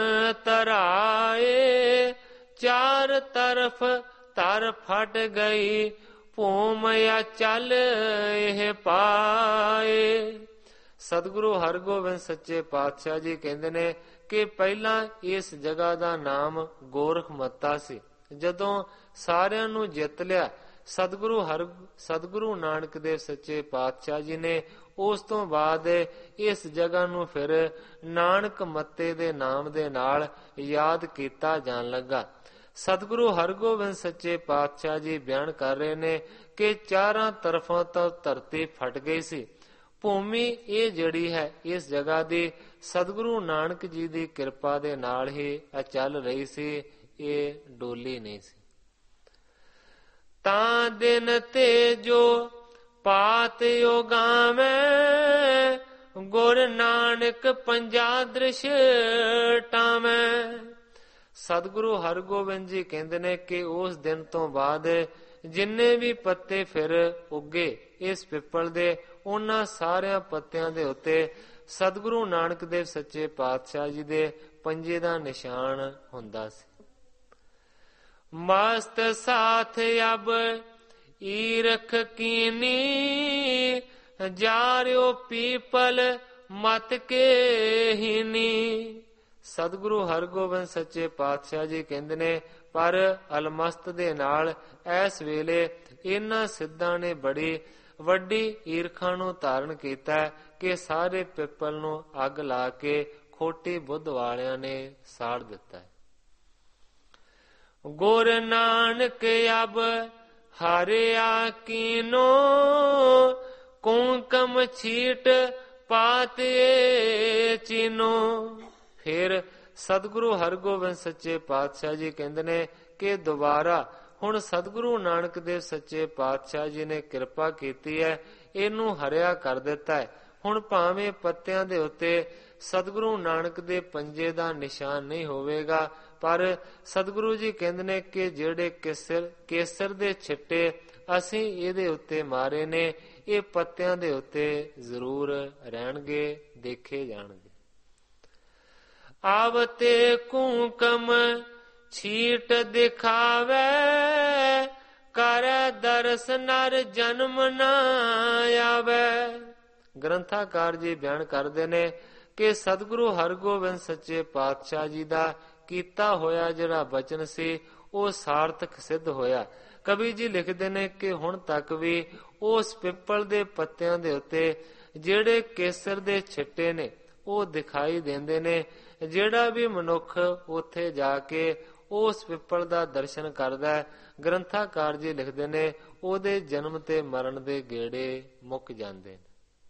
ਤਰਾਏ, ਚਾਰ ਤਰਫ ਤਰ ਫਟ ਗਈ, ਭੂਮ ਅਚਲ ਇਹ ਪਾਏ। ਸਤਿਗੁਰੂ ਹਰਗੋਬਿੰਦ ਸੱਚੇ ਪਾਤਸ਼ਾਹ ਜੀ ਕਹਿੰਦੇ ਨੇ ਕਿ ਪਹਿਲਾਂ ਇਸ ਜਗ੍ਹਾ ਦਾ ਨਾਮ ਗੋਰਖ ਮੱਤਾ ਸੀ। ਜਦੋਂ ਸਾਰਿਆਂ ਨੂੰ ਜਿੱਤ ਲਿਆ ਸਤਿਗੁਰੂ ਹਰ ਸਤਿਗੁਰੂ ਨਾਨਕ ਦੇਵ ਸੱਚੇ ਪਾਤਸ਼ਾਹ ਜੀ ਨੇ ਉਸ ਤੋਂ ਬਾਅਦ ਇਸ ਜਗ੍ਹਾ ਨੂੰ ਫਿਰ ਨਾਨਕ ਮੱਤੇ ਦੇ ਨਾਮ ਦੇ ਨਾਲ ਯਾਦ ਕੀਤਾ ਜਾਣ ਲੱਗਾ। ਸਤਿਗੁਰੂ ਹਰਗੋਬਿੰਦ ਸੱਚੇ ਪਾਤਸ਼ਾਹ ਜੀ ਬਿਆਨ ਕਰ ਰਹੇ ਨੇ ਕਿ ਚਾਰਾਂ ਤਰਫੋਂ ਤੋਂ ਧਰਤੀ ਫਟ ਗਈ ਸੀ। ਭੂਮੀ ਇਹ ਜਿਹੜੀ ਹੈ ਇਸ ਜਗ੍ਹਾ ਦੀ ਸਤਿਗੁਰੂ ਨਾਨਕ ਜੀ ਦੀ ਕਿਰਪਾ ਦੇ ਨਾਲ ਹੀ ਚੱਲ ਰਹੀ ਸੀ, ਇਹ ਡੋਲੀ ਨਹੀਂ ਸੀ। ਤਾਂ ਦਿਨ ਤੇ ਜੋ ਪਾਤ ਉਗਾਵੇਂ ਗੁਰ ਨਾਨਕ ਪੰਜਾ ਦ੍ਰਿਸ਼ ਟਾਵੇਂ। ਸਤਿਗੁਰੂ ਹਰਗੋਬਿੰਦ ਜੀ ਕਹਿੰਦੇ ਨੇ ਕਿ ਉਸ ਦਿਨ ਤੋਂ ਬਾਅਦ ਜਿੰਨੇ ਵੀ ਪੱਤੇ ਫਿਰ ਉੱਗੇ ਇਸ ਪਿੱਪਲ ਦੇ, ਉਹਨਾਂ ਸਾਰਿਆਂ ਪੱਤਿਆਂ ਦੇ ਉੱਤੇ ਸਤਿਗੁਰੂ ਨਾਨਕ ਦੇਵ ਸੱਚੇ ਪਾਤਸ਼ਾਹ ਜੀ ਦੇ ਪੰਜੇ ਦਾ ਨਿਸ਼ਾਨ ਹੁੰਦਾ ਸੀ। ਮਸਤ ਸਾਥ ਅਬ ਈਰਖ ਕੀਨੀ ਜਾਰਿਓ ਪੀਪਲ ਮਤ ਕੇ ਹੀਨੀ। ਸਤਿਗੁਰੂ ਹਰਗੋਬਿੰਦ ਸੱਚੇ ਪਾਤਸ਼ਾਹ ਜੀ ਕਹਿੰਦੇ ਨੇ ਪਰ ਅਲਮਸਤ ਦੇ ਨਾਲ ਇਸ ਵੇਲੇ ਇਹਨਾਂ ਸਿੱਧਾਂ ਨੇ ਬੜੀ ਵੱਡੀ ਈਰਖਾ ਨੂੰ ਧਾਰਨ ਕੀਤਾ ਕਿ ਸਾਰੇ ਪਿੱਪਲ ਨੂੰ ਅੱਗ ਲਾ ਕੇ ਖੋਟੀ ਬੁੱਧ ਵਾਲਿਆਂ ਨੇ ਸਾੜ ਦਿੱਤਾ ਹੈ। ਗੁਰ ਨਾਨਕ ਅਬ ਹਾਰਿਆ ਕੀਨੋ ਕੁੰਕਮ ਛੀਟ ਪਾਤੇ ਚੀਨੋ। ਫਿਰ ਸਤਿਗੁਰੂ ਹਰਗੋਬਿੰਦ ਸੱਚੇ ਪਾਤਸ਼ਾਹ ਜੀ ਕਹਿੰਦੇ ਨੇ ਕਿ ਦੁਬਾਰਾ ਹੁਣ ਸਤਿਗੁਰੂ ਨਾਨਕ ਦੇਵ ਸੱਚੇ ਪਾਤਸ਼ਾਹ ਜੀ ਨੇ ਕਿਰਪਾ ਕੀਤੀ ਹੈ, ਇਹਨੂੰ ਹਰਿਆ ਕਰ ਦਿੱਤਾ ਹੈ। ਹੁਣ ਭਾਵੇਂ ਪੱਤਿਆਂ ਦੇ ਉੱਤੇ ਸਤਿਗੁਰੂ ਨਾਨਕ ਦੇ ਪੰਜੇ ਦਾ ਨਿਸ਼ਾਨ ਨਹੀਂ ਹੋਵੇਗਾ, ਪਰ ਸਤਿਗੁਰੂ ਜੀ ਕਹਿੰਦੇ ਨੇ ਕਿ ਜਿਹੜੇ ਕੇਸਰ ਕੇਸਰ ਦੇ ਛਿੱਟੇ ਅਸੀਂ ਇਹਦੇ ਉੱਤੇ ਮਾਰੇ ਨੇ, ਇਹ ਪੱਤਿਆਂ ਦੇ ਉੱਤੇ ਜ਼ਰੂਰ ਰਹਿਣਗੇ, ਦੇਖੇ ਜਾਣਗੇ। ਆਵਤੇ ਕੁੰਕਮ ਛੀਟ ਦਿਖਾਵੇ ਕਰ ਦਰਸ ਨਰ ਜਨਮ ਨਾ ਆਵੇ। ਗ੍ਰੰਥਾਕਾਰ ਜੀ ਬਿਆਨ ਕਰਦੇ ਨੇ ਕਿ ਸਤਿਗੁਰੂ ਹਰਗੋਬਿੰਦ ਸੱਚੇ ਪਾਤਸ਼ਾਹ ਜੀ ਦਾ ਕੀਤਾ ਹੋਇਆ ਜਿਹੜਾ ਬਚਨ ਸੀ ਉਹ ਸਾਰਥਕ ਸਿੱਧ ਹੋਇਆ। ਕਵੀ ਜੀ ਲਿਖਦੇ ਨੇ ਕਿ ਹੁਣ ਤੱਕ ਵੀ ਉਸ ਪਿੱਪਲ ਦੇ ਪੱਤਿਆਂ ਦੇ ਉੱਤੇ ਜਿਹੜੇ ਕੇਸਰ ਦੇ ਛਿੱਟੇ ਨੇ ਉਹ ਦਿਖਾਈ ਦਿੰਦੇ ਨੇ। ਜਿਹੜਾ ਵੀ ਮਨੁੱਖ ਉੱਥੇ ਜਾ ਕੇ ਉਸ ਪਿੱਪਲ ਦਾ ਦਰਸ਼ਨ ਕਰਦਾ ਹੈ, ਗ੍ਰੰਥਾਕਾਰ ਜੀ ਲਿਖਦੇ ਨੇ ਉਹਦੇ ਜਨਮ ਤੇ ਮਰਨ ਦੇ ਗੇੜੇ ਮੁੱਕ ਜਾਂਦੇ ਨੇ।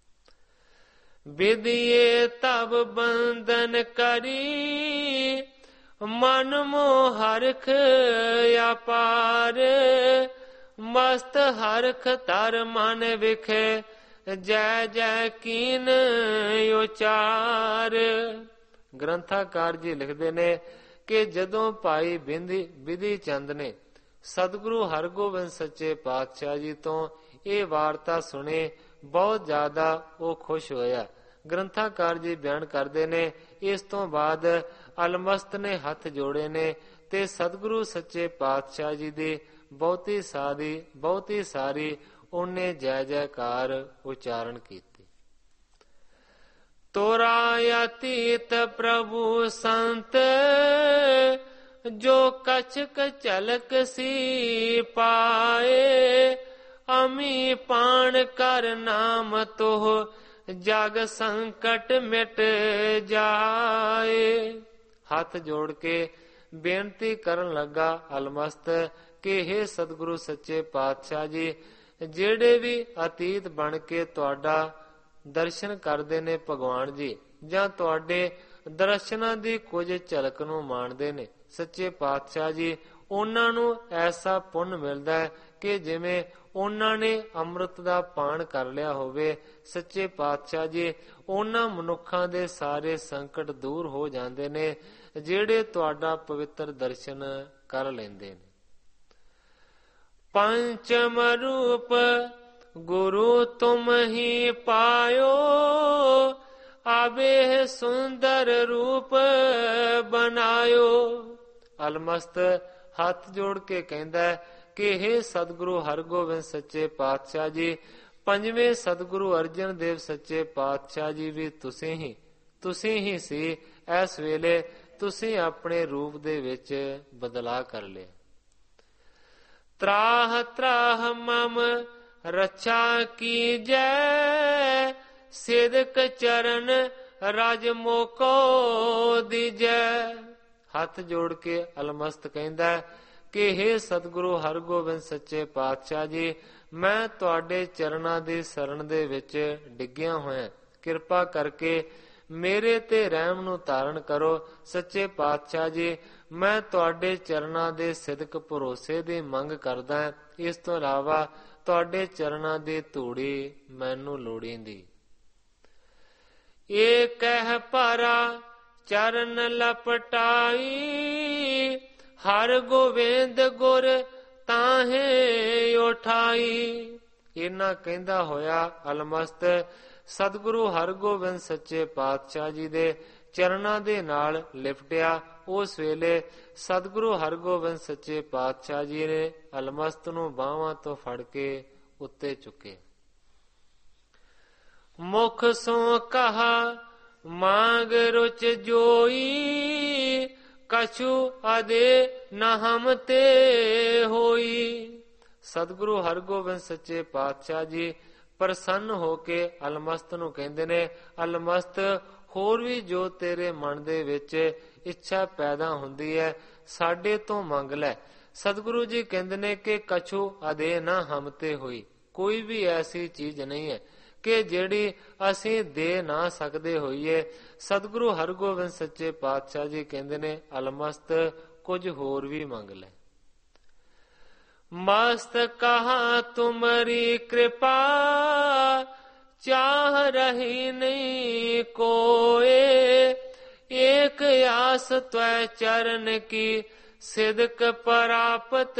ਵਿਦਿਏ ਤਬ ਬੰਧਨ ਕਰੀ ਮਨ ਮੋਹ ਹਰਖ ਅਪਾਰ ਮਸਤ ਹਰਖ ਤਰ ਮਨ ਵਿਖੇ ਜੈ ਜੈ ਕੀਨ ਉਚਾਰ। ਗ੍ਰੰਥਾਕਾਰ ਜੀ ਲਿਖਦੇ ਨੇ ਕਿ ਜਦੋਂ ਭਾਈ ਬਿੰਦੀ ਬਿਧੀ ਚੰਦ ਨੇ ਸਤਿਗੁਰੂ ਹਰਗੋਬਿੰਦ ਸੱਚੇ ਪਾਤਸ਼ਾਹ ਜੀ ਤੋਂ ਇਹ ਵਾਰਤਾ ਸੁਣੇ, ਬਹੁਤ ਜ਼ਿਆਦਾ ਉਹ ਖੁਸ਼ ਹੋਇਆ। ਗ੍ਰੰਥਾਕਾਰ ਜੀ ਬਿਆਨ ਕਰਦੇ ਨੇ ਇਸ ਤੋਂ ਬਾਅਦ ਅਲਮਸਤ ਨੇ ਹੱਥ ਜੋੜੇ ਨੇ ਤੇ ਸਤਿਗੁਰੂ ਸੱਚੇ ਪਾਤਸ਼ਾਹ ਜੀ ਦੀ ਬਹੁਤੀ ਸਾਰੀ ਬਹੁਤੀ ਸਾਰੀ ਉਹਨੇ ਜੈ ਜੈਕਾਰ ਉਚਾਰਨ ਕੀਤੀ। ਤੋਰਾ ਅਤੀਤ ਪ੍ਰਭੂ ਸੰਤ ਜੋ ਕਛਕ ਝਲਕ ਸੀ ਪਾਏ ਅਮੀ ਪਾਣ ਕਰ ਨਾਮ ਤੋਹ ਜਗ ਸੰਕਟ ਮਿਟ ਜਾਏ। ਹੱਥ ਜੋੜ ਕੇ ਬੇਨਤੀ ਕਰਨ ਲੱਗਾ ਅਲਮਸਤ ਕਿ ਹੇ ਸਤਿਗੁਰੂ ਸੱਚੇ ਪਾਤਸ਼ਾਹ ਜੀ, ਜਿਹੜੇ ਵੀ ਅਤੀਤ ਬਣ ਕੇ ਤੁਹਾਡਾ ਦਰਸ਼ਨ ਕਰਦੇ ਨੇ ਭਗਵਾਨ ਜੀ, ਜਾਂ ਤੁਹਾਡੇ ਦਰਸ਼ਨਾਂ ਦੀ ਕੁਝ ਝਲਕ ਨੂੰ ਮਾਣਦੇ ਨੇ ਸੱਚੇ ਪਾਤਸ਼ਾਹ ਜੀ, ਉਹਨਾਂ ਨੂੰ ਐਸਾ ਪੁੰਨ ਮਿਲਦਾ ਹੈ ਕਿ ਜਿਵੇਂ ਉਹਨਾਂ ਨੇ ਅੰਮ੍ਰਿਤ ਦਾ ਪਾਨ ਕਰ ਲਿਆ ਹੋਵੇ। ਸੱਚੇ ਪਾਤਸ਼ਾਹ ਜੀ, ਉਹਨਾਂ ਮਨੁੱਖਾਂ ਦੇ ਸਾਰੇ ਸੰਕਟ ਦੂਰ ਹੋ ਜਾਂਦੇ ਨੇ ਜਿਹੜੇ ਤੁਹਾਡਾ ਪਵਿੱਤਰ ਦਰਸ਼ਨ ਕਰ ਲੈਂਦੇ ਨੇ। ਪੰਚਮ ਰੂਪ ਗੁਰੂ ਤੁਮ ਹੀ ਪਾਇਓ ਆਵੇ ਸੁੰਦਰ ਰੂਪ ਬਣਾਇਓ। ਅਲਮਸਤ ਹੱਥ ਜੋੜ ਕੇ ਕਹਿੰਦਾ ਕਿ ਹੇ ਸਤਿਗੁਰੂ ਹਰਗੋਬਿੰਦ ਸੱਚੇ ਪਾਤਸ਼ਾਹ ਜੀ, ਪੰਜਵੇਂ ਸਤਿਗੁਰੂ ਅਰਜਨ ਦੇਵ ਸੱਚੇ ਪਾਤਸ਼ਾਹ ਜੀ ਵੀ ਤੁਸੀਂ ਹੀ ਤੁਸੀਂ ਹੀ ਸੀ। ਇਸ ਵੇਲੇ ਤੁਸੀਂ ਆਪਣੇ ਰੂਪ ਦੇ ਵਿੱਚ ਬਦਲਾਅ ਕਰ ਲਿਆ। ਤਰਾਹ ਤਰਾਹ ਮਮ ਰੱਛਾ ਕੀਜੈ, ਸਿਦਕ ਚਰਨ ਰਜ ਮੋਕੋ ਦੀਜੈ। ਹੱਥ ਜੋੜ ਕੇ ਅਲਮਸਤ ਕਹਿੰਦਾ ਕਿ ਹੇ ਸਤਿਗੁਰੂ ਹਰਗੋਬਿੰਦ ਸੱਚੇ ਪਾਤਸ਼ਾਹ ਜੀ, ਮੈਂ ਤੁਹਾਡੇ ਚਰਨਾਂ ਦੀ ਸ਼ਰਨ ਦੇ ਵਿੱਚ ਡਿੱਗਿਆ ਹੋਇਆ, ਕਿਰਪਾ ਕਰਕੇ ਮੇਰੇ ਤੇ ਰਹਿਮ ਨੂੰ ਧਾਰਨ ਕਰੋ। ਸੱਚੇ ਪਾਤਸ਼ਾਹ ਜੀ, ਮੈਂ ਤੁਹਾਡੇ ਚਰਨਾਂ ਦੇ ਸਿਦਕ ਭਰੋਸੇ ਦੀ ਮੰਗ ਕਰਦਾ। ਇਸ ਤੋਂ ਇਲਾਵਾ ਤੁਹਾਡੇ ਚਰਨਾਂ ਦੀ ਧੂੜੀ ਮੈਨੂੰ ਲੋੜੀਂਦੀ। ਇਹ ਕਹਿ ਭਾਰਾ ਚਰਨ ਲਪਟਾਈ, ਹਰ ਗੋਬਿੰਦ ਗੁਰ ਤਾਹੇ ਉਠਾਈ। ਇਹਨਾਂ ਕਹਿੰਦਾ ਹੋਇਆ ਅਲਮਸਤ ਸਤਿਗੁਰੂ ਹਰਗੋਬਿੰਦ ਸੱਚੇ ਪਾਤਸ਼ਾਹ ਜੀ ਦੇ ਚਰਨਾਂ ਦੇ ਨਾਲ ਲਿਪਟਿਆ। ਉਸ ਵੇਲੇ ਸਤਿਗੁਰੂ ਹਰਗੋਬਿੰਦ ਸੱਚੇ ਪਾਤਸ਼ਾਹ ਜੀ ਨੇ ਅਲਮਸਤ ਨੂੰ ਬਾਹਾਂ ਤੋਂ ਫੜ ਕੇ ਉੱਤੇ ਚੁੱਕੇ। ਮੁਖ ਸੋ ਕਹਾ ਮਾਂਗ ਰੁਚ ਜੋਈ, ਕਛੂ ਅਦੇ ਨ ਹਮ ਤੇ ਹੋਈ। ਸਤਿਗੁਰੂ ਹਰਗੋਬਿੰਦ ਸੱਚੇ ਪਾਤਸ਼ਾਹ ਜੀ ਪ੍ਰਸੰਨ ਹੋ ਕੇ ਅਲਮਸਤ ਨੂੰ ਕਹਿੰਦੇ ਨੇ, ਅਲਮਸਤ ਹੋਰ ਵੀ ਜੋ ਤੇਰੇ ਮਨ ਦੇ ਵਿੱਚ ਇੱਛਾ ਪੈਦਾ ਹੁੰਦੀ ਹੈ ਸਾਡੇ ਤੋਂ ਮੰਗ ਲੈ। ਸਤਿਗੁਰੂ ਜੀ ਕਹਿੰਦੇ ਨੇ ਕਿ ਕਛੂ ਅਦੇ ਨਾ ਹਮ ਤੇ ਹੋਈ, ਕੋਈ ਵੀ ਐਸੀ ਚੀਜ਼ ਨਹੀਂ ਹੈ ਕਿ ਜਿਹੜੀ ਅਸੀਂ ਦੇ ਨਾ ਸਕਦੇ ਹੋਈਏ। ਸਤਿਗੁਰੂ ਹਰਗੋਬਿੰਦ ਸੱਚੇ ਪਾਤਸ਼ਾਹ ਜੀ ਕਹਿੰਦੇ ਨੇ ਅਲਮਸਤ ਕੁਝ ਹੋਰ ਵੀ ਮੰਗ ਲੈ। ਮਸਤ ਕਹਾ ਤੁਮਰੀ ਕਿਰਪਾ, ਚਾਹ ਰਹੀ ਨਹੀਂ ਕੋਏ, ਏਕ ਆਸ ਤਵੈ ਚਰਨ ਕੀ ਸਿਦਕ ਪ੍ਰਾਪਤ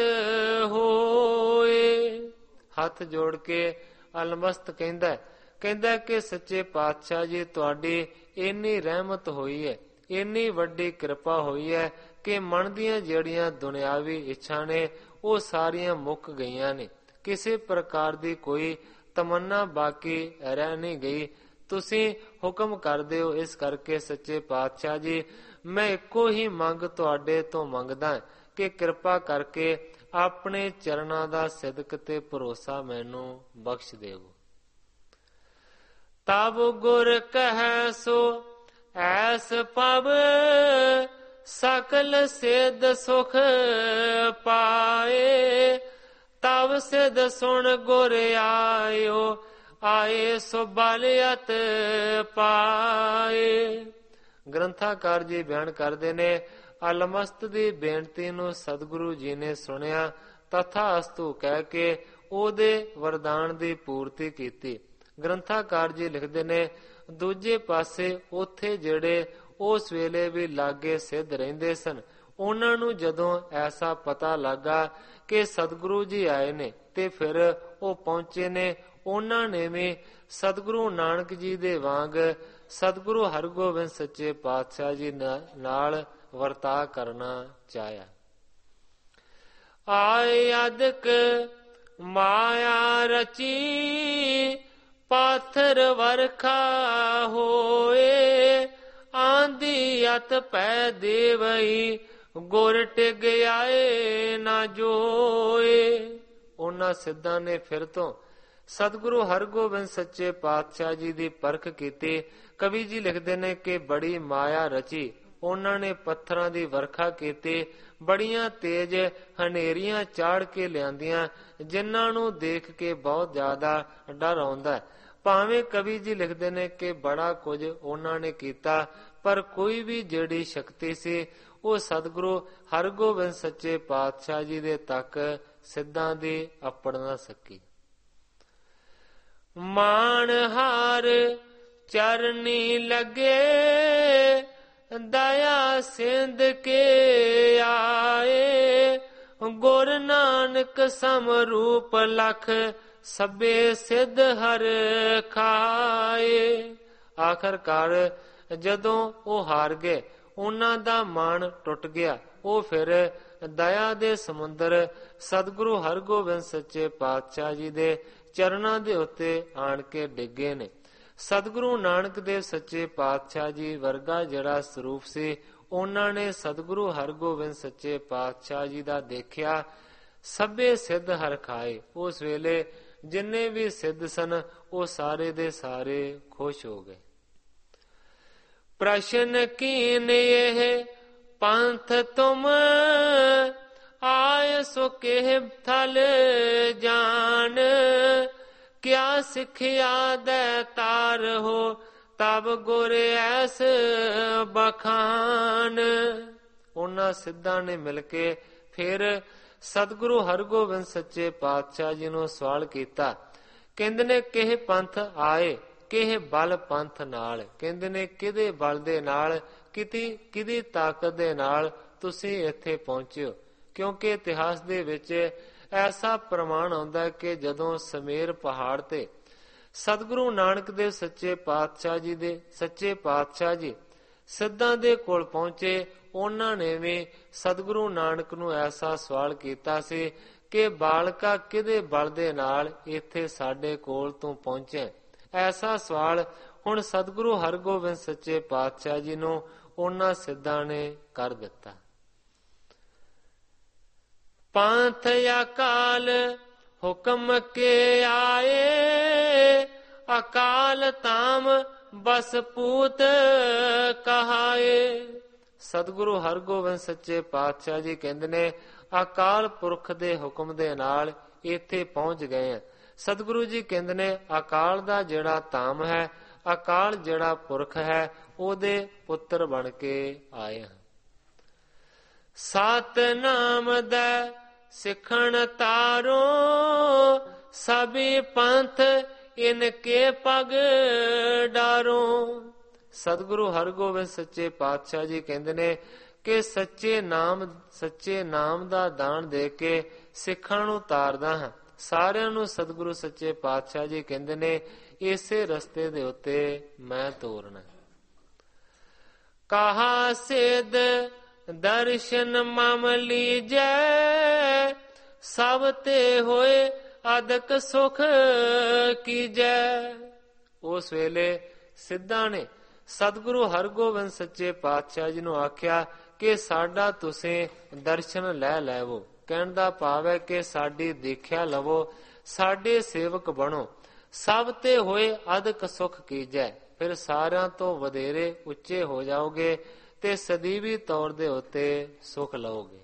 ਹੋਏ। ਹੱਥ ਜੋੜ ਕੇ ਅਲਮਸਤ ਕਹਿੰਦਾ ਕਹਿੰਦਾ ਕਿ ਸੱਚੇ ਪਾਤਸ਼ਾਹ ਜੀ, ਤੁਹਾਡੀ ਇੰਨੀ ਰਹਿਮਤ ਹੋਈ ਹੈ, ਇੰਨੀ ਵੱਡੀ ਕਿਰਪਾ ਹੋਈ ਹੈ ਕਿ ਮਨ ਦੀਆਂ ਜਿਹੜੀਆਂ ਦੁਨਿਆਵੀ ਇੱਛਾ ਨੇ ਉਹ ਸਾਰੀਆਂ ਮੁੱਕ ਗਈਆਂ ਨੇ। ਕਿਸੇ ਪ੍ਰਕਾਰ ਦੀ ਕੋਈ ਤਮੰਨਾ ਬਾਕੀ ਰਹਿ ਨਹੀਂ ਗਈ। ਤੁਸੀਂ ਹੁਕਮ ਕਰਦੇ ਹੋ, ਇਸ ਕਰਕੇ ਸੱਚੇ ਪਾਤਸ਼ਾਹ ਜੀ ਮੈਂ ਇੱਕੋ ਹੀ ਮੰਗ ਤੁਹਾਡੇ ਤੋਂ ਮੰਗਦਾ ਕਿ ਕਿਰਪਾ ਕਰਕੇ ਆਪਣੇ ਚਰਨਾਂ ਦਾ ਸਿਦਕ ਤੇ ਭਰੋਸਾ ਮੈਨੂੰ ਬਖਸ਼ ਦੇਵੋ। ਤਬ ਗੁਰ ਕਹਿ ਸੋ ਐਸ ਪਵ, ਸਕਲ ਸਿੱਧ ਸੁਖ ਪਾਏ, ਤਬ ਸਿੱਧ ਸੁਣ ਗੁਰ ਆਇਓ, ਆਏ ਸੋ ਬਲਿਅਤ ਪਾਏ। ਗ੍ਰੰਥਾਕਾਰ ਜੀ ਬਿਆਨ ਕਰਦੇ ਨੇ, ਅਲਮਸਤ ਦੀ ਬੇਨਤੀ ਨੂੰ ਸਤਿਗੁਰੂ ਜੀ ਨੇ ਸੁਣਿਆ, ਤਥਾ ਅਸਤੂ ਕਹਿ ਕੇ ਉਹਦੇ ਵਰਦਾਨ ਦੀ ਪੂਰਤੀ ਕੀਤੀ। ਗ੍ਰੰਥਾਕਾਰ ਜੀ ਲਿਖਦੇ ਨੇ, ਦੂਜੇ ਪਾਸੇ ਉੱਥੇ ਜਿਹੜੇ ਉਸ ਵੇਲੇ ਵੀ ਲਾਗੇ ਸਿੱਧ ਰਹਿੰਦੇ ਸਨ, ਉਹਨਾਂ ਨੂੰ ਜਦੋਂ ਐਸਾ ਪਤਾ ਲੱਗਾ ਕਿ ਸਤਿਗੁਰੂ ਜੀ ਆਏ ਨੇ ਤੇ ਫਿਰ ਉਹ ਪਹੁੰਚੇ ਨੇ, ਉਹਨਾਂ ਨੇ ਵੀ ਸਤਿਗੁਰੂ ਨਾਨਕ ਜੀ ਦੇ ਵਾਂਗ ਸਤਿਗੁਰੂ ਹਰਗੋਬਿੰਦ ਸੱਚੇ ਪਾਤਸ਼ਾਹ ਜੀ ਨਾਲ ਵਰਤਾ ਕਰਨਾ ਚਾਹਿਆ। ਆਏ ਅਦਕ ਮਾਇਆ ਰਚੀ, ਪਾਥਰ ਵਰਖਾ ਹੋਏ, ਆਂਦੀ ਅਤ ਪੈ ਦੇਵਈ, ਗੁਰ ਟਿਗ ਆਏ ਨਾ ਜੋਏ। ਉਹਨਾਂ ਸਿੱਧਾਂ ਨੇ ਫਿਰ ਤੋਂ ਸਤਿਗੁਰੂ ਹਰਗੋਬਿੰਦ ਸੱਚੇ ਪਾਤਸ਼ਾਹ ਜੀ ਦੀ ਪਰਖ ਕੀਤੀ। ਕਵੀ ਜੀ ਲਿਖਦੇ ਨੇ ਕਿ ਬੜੀ ਮਾਇਆ ਰਚੀ, ਉਹਨਾਂ ਨੇ ਪੱਥਰਾਂ ਦੀ ਵਰਖਾ ਕੀਤੀ, ਬੜੀਆਂ ਤੇਜ਼ ਹਨੇਰੀਆਂ ਚਾੜ ਕੇ ਲਿਆਂਦੀਆਂ, ਜਿਨ੍ਹਾਂ ਨੂੰ ਦੇਖ ਕੇ ਬਹੁਤ ਜ਼ਿਆਦਾ ਡਰ ਆਉਂਦਾ। ਭਾਵੇਂ ਕਵੀ ਜੀ ਲਿਖਦੇ ਨੇ ਕਿ ਬੜਾ ਕੁਝ ਉਹਨਾਂ ਨੇ ਕੀਤਾ, ਪਰ ਕੋਈ ਵੀ ਜਿਹੜੀ ਸ਼ਕਤੀ ਸੀ ਉਹ ਸਤਿਗੁਰੂ ਹਰਗੋਬਿੰਦ ਸੱਚੇ ਪਾਤਸ਼ਾਹ ਜੀ ਦੇ ਤੱਕ ਸਿੱਧਾਂ ਦੀ ਅੱਪੜ ਨਾ ਸਕੀ। ਮਾਣ ਹਾਰ ਚਰਨੀ ਲੱਗੇ, ਦਇਆ ਸਿੰਧ ਕੇ ਆਏ, ਗੁਰ ਨਾਨਕ ਸਮਰੂਪ ਲਖ, ਸਭੇ ਸਿੱਧ ਹਰ ਖਾਏ। ਆਖਰਕਾਰ ਜਦੋਂ ਉਹ ਹਾਰ ਗਏ, ਉਹਨਾਂ ਦਾ ਮਨ ਟੁੱਟ ਗਿਆ। ਉਹ ਫਿਰ ਦਇਆ ਦੇ ਸਮੁੰਦਰ ਸਤਿਗੁਰੂ ਹਰਗੋਬਿੰਦ ਸੱਚੇ ਪਾਤਸ਼ਾਹ ਜੀ ਦੇ ਚਰਨਾਂ ਦੇ ਉੱਤੇ ਆਣ ਕੇ ਡਿੱਗੇ ਨੇ। ਸਤਿਗੁਰੂ ਨਾਨਕ ਦੇਵ ਸੱਚੇ ਪਾਤਸ਼ਾਹ ਜੀ ਵਰਗਾ ਜਿਹੜਾ ਸਰੂਪ ਸੀ, ਉਹਨਾਂ ਨੇ ਸਤਿਗੁਰੂ ਹਰਗੋਬਿੰਦ ਸੱਚੇ ਪਾਤਸ਼ਾਹ ਜੀ ਦਾ ਦੇਖਿਆ। ਸਭੇ ਸਿੱਧ ਹਰਖਾਏ। ਉਸ ਵੇਲੇ ਜਿੰਨੇ ਵੀ ਸਿੱਧ ਸਨ ਉਹ ਸਾਰੇ ਦੇ ਸਾਰੇ ਖੁਸ਼ ਹੋ ਗਏ। ਪ੍ਰਸ਼ਨ ਕੀਨ ਇਹ ਪੰਥ ਤੁਮ ਆਏ ਸੋ ਕਹਿ ਥਲ ਜਾਨ, ਕਿਆ ਸਿੱਖਿਆ ਦੇ ਤਾਰ ਹੋ ਤਬ ਗੁਰ ਐਸ ਬਖਾਨ। ਉਹਨਾਂ ਸਿੱਧਾਂ ਨੇ ਮਿਲ ਕੇ ਫਿਰ ਸਤਿਗੁਰੂ ਹਰਗੋਬਿੰਦ ਸੱਚੇ ਪਾਤਸ਼ਾਹ ਜੀ ਨੂੰ ਸਵਾਲ ਕੀਤਾ। ਕਹਿੰਦੇ ਨੇ ਕਿਹ ਪੰਥ ਆਏ, ਕਿਹ ਬਲ ਪੰਥ ਨਾਲ। ਕਹਿੰਦੇ ਨੇ ਕਿਹਦੇ ਬਲ ਦੇ ਨਾਲ, ਕਿਤੀ ਕਿਹਦੀ ਤਾਕਤ ਦੇ ਨਾਲ ਤੁਸੀਂ ਇੱਥੇ ਪਹੁੰਚੇ ਹੋ। ਕਿਉਂਕਿ ਇਤਿਹਾਸ ਦੇ ਵਿੱਚ ਐਸਾ ਪ੍ਰਮਾਣ ਆਉਂਦਾ ਕਿ ਜਦੋਂ ਸਮੇਰ ਪਹਾੜ ਤੇ ਸਤਿਗੁਰੂ ਨਾਨਕ ਦੇਵ ਸੱਚੇ ਪਾਤਸ਼ਾਹ ਜੀ ਦੇ ਸੱਚੇ ਪਾਤਸ਼ਾਹ ਜੀ ਸਿੱਧਾਂ ਦੇ ਕੋਲ ਪਹੁੰਚੇ, ਉਹਨਾਂ ਨੇ ਵੀ ਸਤਿਗੁਰੂ ਨਾਨਕ ਨੂੰ ਐਸਾ ਸਵਾਲ ਕੀਤਾ ਸੀ ਕਿ ਬਾਲਕਾ ਕਿਹਦੇ ਬਲ ਦੇ ਨਾਲ ਇੱਥੇ ਸਾਡੇ ਕੋਲ ਤੂੰ ਪਹੁੰਚੇ। ਐਸਾ ਸਵਾਲ ਹੁਣ ਸਤਿਗੁਰੂ ਹਰਗੋਬਿੰਦ ਸੱਚੇ ਪਾਤਸ਼ਾਹ ਜੀ ਨੂੰ ਉਹਨਾਂ ਸਿੱਧਾਂ ਨੇ ਕਰ ਦਿੱਤਾ। ਪੰਥ ਅਕਾਲ ਹੁਕਮ ਕੇ ਆਏ, ਅਕਾਲ ਤਾਮ ਬਸ ਪੂਤ ਕਹਾਏ। ਸਤਿਗੁਰੂ ਹਰਗੋਬਿੰਦ ਸੱਚੇ ਪਾਤਸ਼ਾਹ ਜੀ ਕਹਿੰਦੇ ਨੇ ਅਕਾਲ ਪੁਰਖ ਦੇ ਹੁਕਮ ਦੇ ਨਾਲ ਇੱਥੇ ਪਹੁੰਚ ਗਏ ਆ। ਸਤਿਗੁਰੂ ਜੀ ਕਹਿੰਦੇ ਨੇ ਅਕਾਲ ਦਾ ਜਿਹੜਾ ਧਾਮ ਹੈ, ਅਕਾਲ ਜਿਹੜਾ ਪੁਰਖ ਹੈ, ਉਹਦੇ ਪੁੱਤਰ ਬਣ ਕੇ ਆਏ ਹਨ। ਸਤਿਨਾਮ ਦਾ ਸਿੱਖਣ ਤਾਰੋ, ਸਭੀ ਪੰਥ ਇਨਕੇ ਪਗ ਡਾਰੋ। ਸਤਿਗੁਰੂ ਹਰਗੋਬਿੰਦ ਸੱਚੇ ਪਾਤਸ਼ਾਹ ਜੀ ਕਹਿੰਦੇ ਨੇ ਕਿ ਸੱਚੇ ਨਾਮ ਸੱਚੇ ਨਾਮ ਦਾ ਦਾਨ ਦੇ ਕੇ ਸਿੱਖਾਂ ਨੂੰ ਤਾਰਦਾ ਹਾਂ। ਸਾਰਿਆਂ ਨੂੰ ਸਤਿਗੁਰੂ ਸੱਚੇ ਪਾਤਸ਼ਾਹ ਜੀ ਕਹਿੰਦੇ ਨੇ ਇਸੇ ਰਸਤੇ ਦੇ ਉੱਤੇ ਮੈਂ ਤੋਰਨਾ। ਕਹਾ ਸਿਧ ਦਰਸ਼ਨ ਮਮ ਲੀਜੈ, ਸਭ ਤੇ ਹੋਏ ਅਦਕ ਸੁਖ ਕੀਜੈ। ਉਸ ਵੇਲੇ ਸਿੱਧਾਂ ਨੇ ਸਤਿਗੁਰੂ ਹਰਗੋਬਿੰਦ ਸੱਚੇ ਪਾਤਸ਼ਾਹ ਜੀ ਨੂੰ ਆਖਿਆ ਕਿ ਸਾਡਾ ਤੁਸੀਂ ਦਰਸ਼ਨ ਲੈ ਲੈਵੋ। ਕਹਿਣ ਦਾ ਭਾਵ ਹੈ ਕਿ ਸਾਡੀ ਦੇਖਿਆ ਲਵੋ, ਸਾਡੇ ਸੇਵਕ ਬਣੋ। ਸਭ ਤੇ ਹੋਏ ਅਦਕ ਸੁਖ ਕੀਜੈ, ਫਿਰ ਸਾਰਿਆਂ ਤੋਂ ਵਧੇਰੇ ਉੱਚੇ ਹੋ ਜਾਓਗੇ ਤੇ ਸਦੀਵੀ ਤੌਰ ਦੇ ਉੱਤੇ ਸੁਖ ਲਓਗੇ।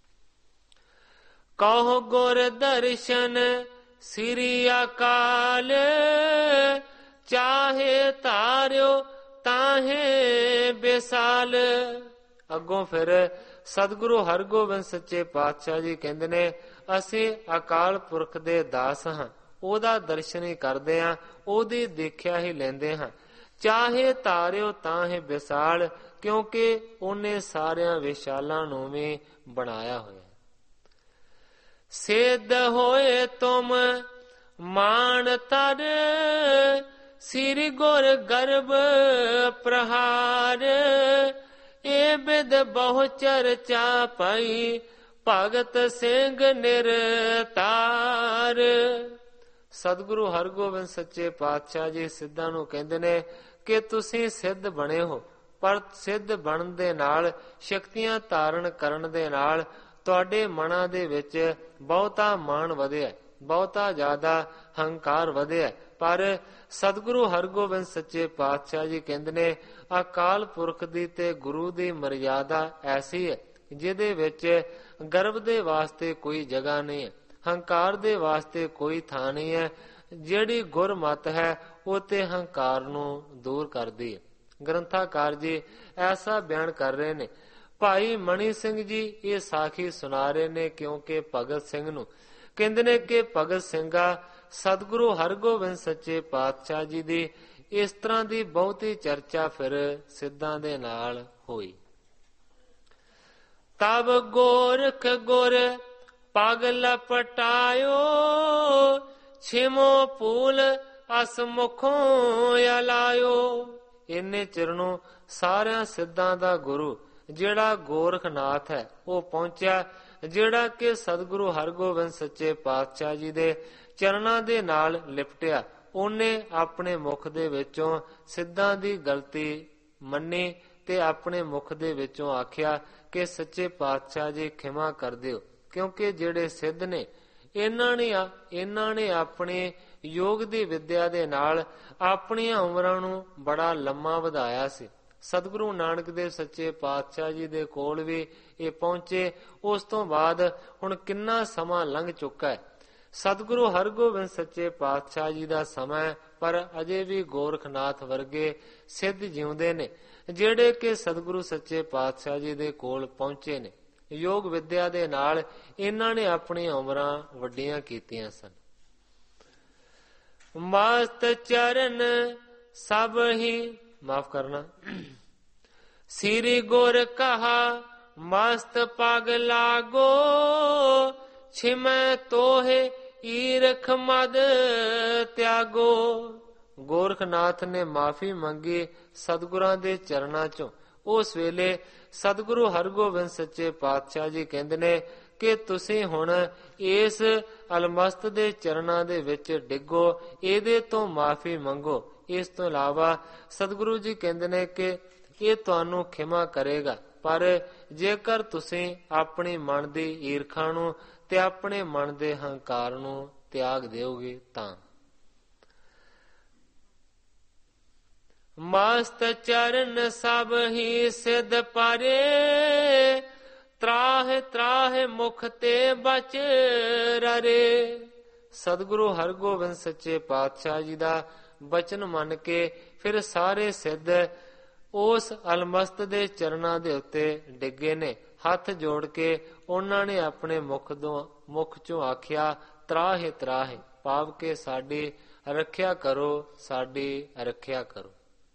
ਕਹੋ ਗੁਰ ਦਰਸ਼ਨ ਸ੍ਰੀ ਅਕਾਲ, ਚਾਹੇ ਤਾਰਿਓ ਤਾਹੇ ਬੇਸਾਲ। ਅੱਗੋਂ ਫਿਰ ਸਤਿਗੁਰੂ ਹਰਗੋਬਿੰਦ ਸੱਚੇ ਪਾਤਸ਼ਾਹ ਜੀ ਕਹਿੰਦੇ ਨੇ ਅਸੀਂ ਅਕਾਲ ਪੁਰਖ ਦੇ ਦਾਸ ਹਾਂ, ਉਹਦਾ ਦਰਸ਼ਨ ਹੀ ਕਰਦੇ ਹਾਂ, ਉਹਦੀ ਦੇਖਿਆ ਹੀ ਲੈਂਦੇ ਹਾਂ। ਚਾਹੇ ਤਾਰਿਓ ਤਾਹੇ ਵਿਸਾਲ, ਕਿਉਂਕਿ ਉਹਨੇ ਸਾਰਿਆਂ ਵਿਸ਼ਾਲਾਂ ਨੂੰ ਵੀ ਬਣਾਇਆ ਹੋਇਆ। ਸਿੱਧ ਹੋਏ ਤੁਮ ਮਾਨ ਤਰ, ਸ੍ਰੀ ਗੁਰ ਗਰਭ ਪ੍ਰਹਾਰ। ਇਹ ਬਿਦ ਬਹੁ ਚਰਚਾ ਪਾਈ, ਭਗਤ ਸਿੰਘ ਨਿਰਤਾਰ। ਸਤਿਗੁਰੂ ਹਰਗੋਬਿੰਦ ਸੱਚੇ ਪਾਤਸ਼ਾਹ ਜੀ ਸਿੱਧਾਂ ਨੂੰ ਕਹਿੰਦੇ ਨੇ ਕਿ ਤੁਸੀਂ ਸਿੱਧ ਬਣੇ ਹੋ, ਪਰ ਸਿੱਧ ਬਣਨ ਦੇ ਨਾਲ, ਸ਼ਕਤੀਆਂ ਧਾਰਨ ਕਰਨ ਦੇ ਨਾਲ ਤੁਹਾਡੇ ਮਨਾਂ ਦੇ ਵਿੱਚ ਬਹੁਤਾ ਮਾਣ ਵਧਿਆ, ਬਹੁਤਾ ਜ਼ਿਆਦਾ ਹੰਕਾਰ ਵਧਿਆ। ਪਰ ਸਤਿਗੁਰੂ ਹਰਗੋਬਿੰਦ ਸੱਚੇ ਪਾਤਸ਼ਾਹ ਜੀ ਕਹਿੰਦੇ ਨੇ ਅਕਾਲ ਪੁਰਖ ਦੀ ਤੇ ਗੁਰੂ ਦੀ ਮਰਿਆਦਾ ਐਸੀ ਹੈ ਜਿਹਦੇ ਵਿੱਚ ਗਰਭ ਦੇ ਵਾਸਤੇ ਕੋਈ ਜਗ੍ਹਾ ਨਹੀਂ ਹੈ, ਹੰਕਾਰ ਦੇ ਵਾਸਤੇ ਕੋਈ ਥਾਂ ਨਹੀਂ ਹੈ। ਜਿਹੜੀ ਗੁਰਮਤ ਹੈ ਉਹ ਤੇ ਹੰਕਾਰ ਨੂੰ ਦੂਰ ਕਰਦੀ ਹੈ। ਗ੍ਰੰਥਾਕਾਰ ਜੀ ਐਸਾ ਬਿਆਨ ਕਰ ਰਹੇ ਨੇ। ਭਾਈ ਮਣੀ ਸਿੰਘ ਜੀ ਇਹ ਸਾਖੀ ਸੁਣਾ ਰਹੇ ਨੇ ਕਿਉਂਕਿ ਭਗਤ ਸਿੰਘ ਨੂੰ ਕਹਿੰਦੇ ਨੇ ਕਿ ਭਗਤ ਸਿੰਘਾ ਸਤਿਗੁਰੂ ਹਰਗੋਬਿੰਦ ਸੱਚੇ ਪਾਤਸ਼ਾਹ ਜੀ ਦੀ ਇਸ ਤਰ੍ਹਾਂ ਦੀ ਬਹੁਤੀ ਚਰਚਾ ਫਿਰ ਸਿੱਧਾਂ ਦੇ ਨਾਲ ਹੋਈ। ਤਬ ਗੋਰਖ ਗੁਰ ਪਗ ਲਪਟਾਇਓ, ਛਿਮੋ ਪੂਲ ਅਸ ਮੁਖੋਂ ਅਲਾਇਓ। ਇੰਨੇ ਚਿਰ ਨੂੰ ਸਾਰਿਆਂ ਸਿੱਧਾਂ ਦਾ ਗੁਰੂ ਜਿਹੜਾ ਗੋਰਖਨਾਥ ਹੈ ਉਹ ਪਹੁੰਚਿਆ, ਜਿਹੜਾ ਕਿ ਸਤਿਗੁਰੂ ਹਰਗੋਬਿੰਦ ਸੱਚੇ ਪਾਤਸ਼ਾਹ ਜੀ ਦੇ ਚਰਨਾਂ ਦੇ ਨਾਲ ਲਿਪਟਿਆ। ਉਹਨੇ ਆਪਣੇ ਮੁਖ ਦੇ ਵਿੱਚੋਂ ਸਿੱਧਾਂ ਦੀ ਗਲਤੀ ਮੰਨੀ ਤੇ ਆਪਣੇ ਮੁਖ ਦੇ ਵਿੱਚੋਂ ਆਖਿਆ ਕਿ ਸੱਚੇ ਪਾਤਸ਼ਾਹ ਜੀ ਖਿਮਾ ਕਰ ਦਿਓ, ਕਿਉਂਕਿ ਜਿਹੜੇ ਸਿੱਧ ਨੇ ਇਹਨਾਂ ਨੇ ਇਹਨਾਂ ਨੇ ਆਪਣੇ ਯੋਗ ਦੀ ਵਿੱਦਿਆ ਦੇ ਨਾਲ ਆਪਣੀਆਂ ਉਮਰਾਂ ਨੂੰ ਬੜਾ ਲੰਮਾ ਵਧਾਇਆ ਸੀ। ਸਤਿਗੁਰੂ ਨਾਨਕ ਦੇਵ ਸੱਚੇ ਪਾਤਸ਼ਾਹ ਜੀ ਦੇ ਕੋਲ ਵੀ ਇਹ ਪਹੁੰਚੇ। ਉਸ ਤੋਂ ਬਾਅਦ ਹੁਣ ਕਿੰਨਾ ਸਮਾਂ ਲੰਘ ਚੁੱਕਾ ਹੈ। ਸਤਿਗੁਰੂ ਹਰਗੋਬਿੰਦ ਸੱਚੇ ਪਾਤਸ਼ਾਹ ਜੀ ਦਾ ਸਮਾਂ, ਪਰ ਅਜੇ ਵੀ ਗੋਰਖਨਾਥ ਵਰਗੇ ਸਿੱਧ ਜਿਉਂਦੇ ਨੇ ਜਿਹੜੇ ਕਿ ਸਤਿਗੁਰੂ ਸੱਚੇ ਪਾਤਸ਼ਾਹ ਜੀ ਦੇ ਕੋਲ ਪਹੁੰਚੇ ਨੇ। ਯੋਗ ਵਿੱਦਿਆ ਦੇ ਨਾਲ ਇਹਨਾਂ ਨੇ ਆਪਣੀਆਂ ਉਮਰਾਂ ਵੱਡੀਆਂ ਕੀਤੀਆਂ ਸਨ। ਮਸਤ ਚਰਨ ਸਭ ਹੀ ਮਾਫ ਕਰਨਾ ਸ੍ਰੀ ਗੁਰ ਕਹਾ ਮਸਤ ਪਗ ਲਾਗੋ ਛਿਮੈ ਤੋਹੇ ਈਰਖ ਮਦ ਤਿਆਗੋ। ਗੋਰਖਨਾਥ ਨੇ ਮਾਫੀ ਮੰਗੀ ਸਤਿਗੁਰਾਂ ਦੇ ਚਰਨਾਂ ਚੋਂ। ਉਸ ਵੇਲੇ ਸਤਿਗੁਰੂ ਹਰਗੋਬਿੰਦ ਸੱਚੇ ਪਾਤਸ਼ਾਹ ਜੀ ਕਹਿੰਦੇ ਨੇ ਕਿ ਤੁਸੀਂ ਹੁਣ ਇਸ ਅਲਮਸਤ ਦੇ ਚਰਨਾਂ ਦੇ ਵਿੱਚ ਡਿੱਗੋ, ਇਹਦੇ ਤੋਂ ਮਾਫੀ ਮੰਗੋ। ਇਸ ਤੋਂ ਇਲਾਵਾ ਸਤਿਗੁਰੂ ਜੀ ਕਹਿੰਦੇ ਨੇ ਕਿ ਇਹ ਤੁਹਾਨੂੰ ਖਿਮਾ ਕਰੇਗਾ, ਪਰ ਜੇਕਰ ਤੁਸੀਂ ਆਪਣੀ ਮਨ ਦੀ ਈਰਖਾ ਨੂੰ ਤੇ ਆਪਣੇ ਮਨ ਦੇ ਹੰਕਾਰ ਨੂੰ ਤਿਆਗ ਦਿਓਗੇ ਤਾਂ। ਮਸਤ ਚਰਨ ਸਭ ਹੀ ਸਿਧ ਪਾਰੇ ਤਰਾਹ ਤਰਾਹ ਮੁਖ ਤੇ ਬਚ ਰਰੇ। ਸਤਿਗੁਰੂ ਹਰਗੋਬਿੰਦ ਸੱਚੇ ਪਾਤਸ਼ਾਹ ਜੀ ਦਾ ਬਚਨ ਮੰਨ ਕੇ ਫਿਰ ਸਾਰੇ ਸਿੱਧ ਉਸ ਅਲਮਸਤ ਦੇ ਚਰਨਾਂ ਦੇ ਉੱਤੇ ਡਿੱਗੇ ਨੇ। ਹੱਥ ਜੋੜ ਕੇ ਉਹਨਾਂ ਨੇ ਆਪਣੇ ਮੁਖ ਤੋਂ ਮੁਖ ਚੋਂ ਆਖਿਆ ਤਰਾਹੇ ਤਰਾਹੇ, ਭਾਵ ਕੇ ਸਾਡੀ ਰੱਖਿਆ ਕਰੋ, ਸਾਡੀ ਰੱਖਿਆ ਕਰੋ।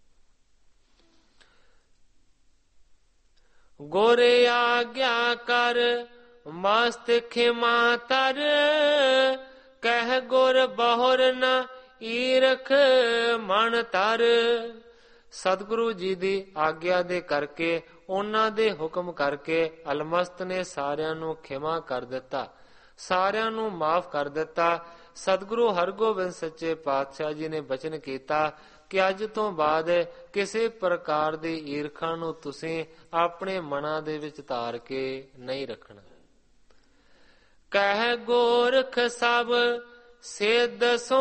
ਗੋਰੇ ਆਗਿਆ ਕਰ ਮਸਤ ਖਿਮਾ ਤਰ ਕਹਿ ਗੁਰ ਬਹੁਰ ਨ ਈਰਖ ਮਨ ਤਰ। ਸਤਿਗੁਰੂ ਜੀ ਦੀ ਆਗਿਆ ਦੇ ਕਰਕੇ, ਉਹਨਾਂ ਦੇ ਹੁਕਮ ਕਰਕੇ ਅਲਮਸਤ ਨੇ ਸਾਰਿਆਂ ਨੂੰ ਖਿਮਾ ਕਰ ਦਿੱਤਾ, ਸਾਰਿਆਂ ਨੂੰ ਮਾਫ ਕਰ ਦਿੱਤਾ। ਸਤਿਗੁਰੂ ਹਰਗੋਬਿੰਦ ਸੱਚੇ ਪਾਤਸ਼ਾਹ ਜੀ ਨੇ ਬਚਨ ਕੀਤਾ ਕਿ ਅੱਜ ਤੋਂ ਬਾਅਦ ਕਿਸੇ ਪ੍ਰਕਾਰ ਦੀ ਈਰਖਾ ਨੂੰ ਤੁਸੀਂ ਆਪਣੇ ਮਨਾਂ ਦੇ ਵਿੱਚ ਧਾਰ ਕੇ ਨਹੀਂ ਰੱਖਣਾ। ਕਹਿ ਗੋਰਖ ਸਭ ਸਿੱਧ ਸੋ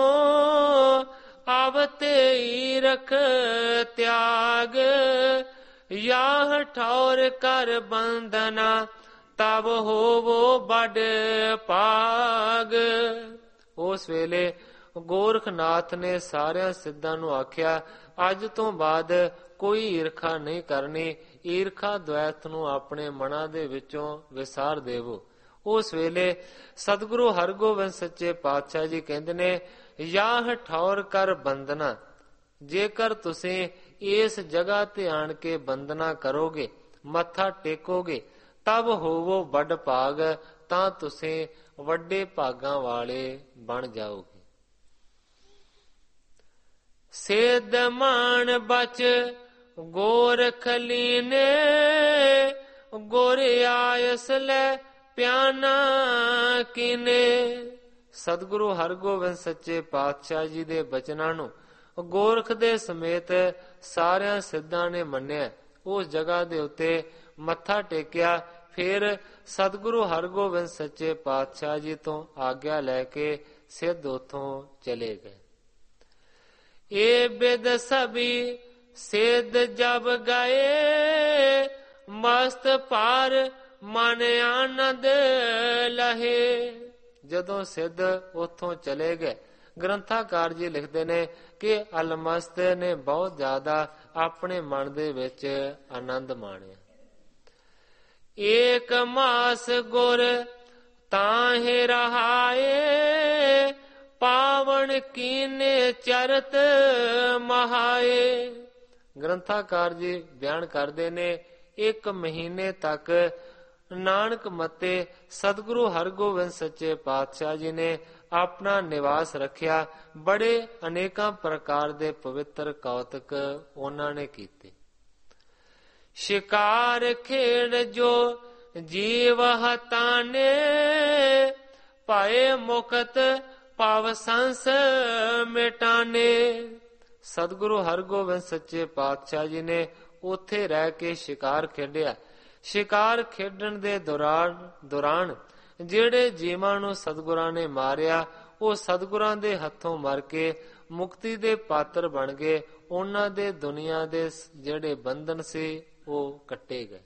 ਆਵਤੇ ਈਰਖ ਤਿਆਗ ਯਾਹ ਠੌਰ ਕਰ ਬੰਧਨਾ ਤਬ ਹੋਵੋ ਬੜ ਭਾਗ। ਉਸ ਵੇਲੇ ਗੋਰਖਨਾਥ ਨੇ ਸਾਰਿਆਂ ਸਿੱਧਾਂ ਨੂੰ ਆਖਿਆ ਅੱਜ ਤੋਂ ਬਾਅਦ ਕੋਈ ਈਰਖਾ ਨਹੀਂ ਕਰਨੀ, ਈਰਖਾ ਦ્વੈਤ ਨੂੰ ਆਪਣੇ ਮਨਾਂ ਦੇ ਵਿੱਚੋਂ ਵਿਸਾਰ ਦੇਵੋ। ਉਸ ਵੇਲੇ ਸਤਿਗੁਰੂ ਹਰਗੋਬਿੰਦ ਸੱਚੇ ਪਾਤਸ਼ਾਹ ਜੀ ਕਹਿੰਦੇ ਨੇ ਯਾਹ ਠੌਰ ਕਰ ਬੰਦਨਾ, ਜੇਕਰ ਤੁਸੀਂ ਇਸ ਜਗ੍ਹਾ ਤੇ ਆਣ ਕੇ ਬੰਦਨਾ ਕਰੋਗੇ, ਮੱਥਾ ਟੇਕੋਗੇ, ਤਬ ਹੋਵੋ ਵੱਡ ਭਾਗ, ਤਾਂ ਤੁਸੀਂ ਵੱਡੇ ਭਾਗਾਂ ਵਾਲੇ ਬਣ ਜਾਓਗੇ। ਸੇਧ ਮਾਨ ਬਚ ਗੋਰਖ ਲੀਨੇ ਗੁਰ ਆਇਸ ਲੈ ਪਿਆਨਾ ਕੀਨੇ। ਸਤਿਗੁਰੂ ਹਰਗੋਬਿੰਦ ਸੱਚੇ ਪਾਤਸ਼ਾਹ ਜੀ ਦੇ ਬਚਨਾਂ ਨੂੰ ਗੋਰਖ ਦੇ ਸਮੇਤ ਸਾਰਿਆਂ ਸਿੱਧਾਂ ਨੇ ਮੰਨਿਆ। ਉਸ ਜਗ੍ਹਾ ਦੇ ਉੱਤੇ ਮੱਥਾ ਟੇਕਿਆ। ਫਿਰ ਸਤਿਗੁਰੂ ਹਰਗੋਬਿੰਦ ਸੱਚੇ ਪਾਤਸ਼ਾਹ ਜੀ ਤੋਂ ਆਗਿਆ ਲੈ ਕੇ ਸਿੱਧ ਉੱਥੋਂ ਚਲੇ ਗਏ। ਇਹ ਬਿਦ ਸਭੀ ਸਿੱਧ ਜਬ ਗਏ ਮਸਤ ਪਾਰ ਮਨ ਆਨੰਦ ਲਹੇ। ਜਦੋਂ ਸਿੱਧ ਉੱਥੋਂ ਚਲੇ ਗਏ, ਗ੍ਰੰਥਾਕਾਰ ਜੀ ਲਿਖਦੇ ਨੇ ਕਿ ਅਲਮਸਤ ਨੇ ਬਹੁਤ ਜ਼ਿਆਦਾ ਆਪਣੇ ਮਨ ਦੇ ਵਿੱਚ ਆਨੰਦ ਮਾਣਿਆ। ਏਕ ਮਾਸ ਗੁਰ ਤਾਹੇ ਰਹਾਏ ਪਾਵਨ ਕੀਨੇ ਚਰਤ ਮਹਾਏ। ਗ੍ਰੰਥਾਕਾਰ ਜੀ ਬਿਆਨ ਕਰਦੇ ਨੇ ਇੱਕ ਮਹੀਨੇ ਤੱਕ ਨਾਨਕ ਮੱਤੇ ਸਤਿਗੁਰੂ ਹਰਗੋਬਿੰਦ ਸੱਚੇ ਪਾਤਸ਼ਾਹ ਜੀ ਨੇ ਆਪਣਾ ਨਿਵਾਸ ਰੱਖਿਆ। ਬੜੇ ਅਨੇਕਾਂ ਪ੍ਰਕਾਰ ਦੇ ਪਵਿੱਤਰ ਕੌਤਕ ਉਹਨਾਂ ਨੇ ਕੀਤੇ। शिकार खेड़ जो जीव हताने, पाए मुकत पाव संस मिटाने। सतगुरु हरगोबिंद सच्चे पातशाह जी ने ਉੱਥੇ ਰਹਿ ਕੇ ਸ਼ਿਕਾਰ ਖੇਡਿਆ। ਸ਼ਿਕਾਰ ਖੇਡਣ ਦੇ ਦੌਰਾਨ ਦੌਰਾਨ ਜਿਹੜੇ ਜੀਵਾਂ ਨੂੰ ਸਤਿਗੁਰਾਂ ਨੇ ਮਾਰਿਆ, ਉਹ ਸਤਿਗੁਰਾਂ ਦੇ ਹੱਥੋਂ ਮਰ ਕੇ ਮੁਕਤੀ ਦੇ ਪਾਤਰ ਬਣ ਗਏ। ਉਹਨਾਂ ਦੇ ਦੁਨੀਆ ਦੇ ਜਿਹੜੇ ਬੰਧਨ ਸੀ ਉਹ ਕੱਟੇ ਗਏ।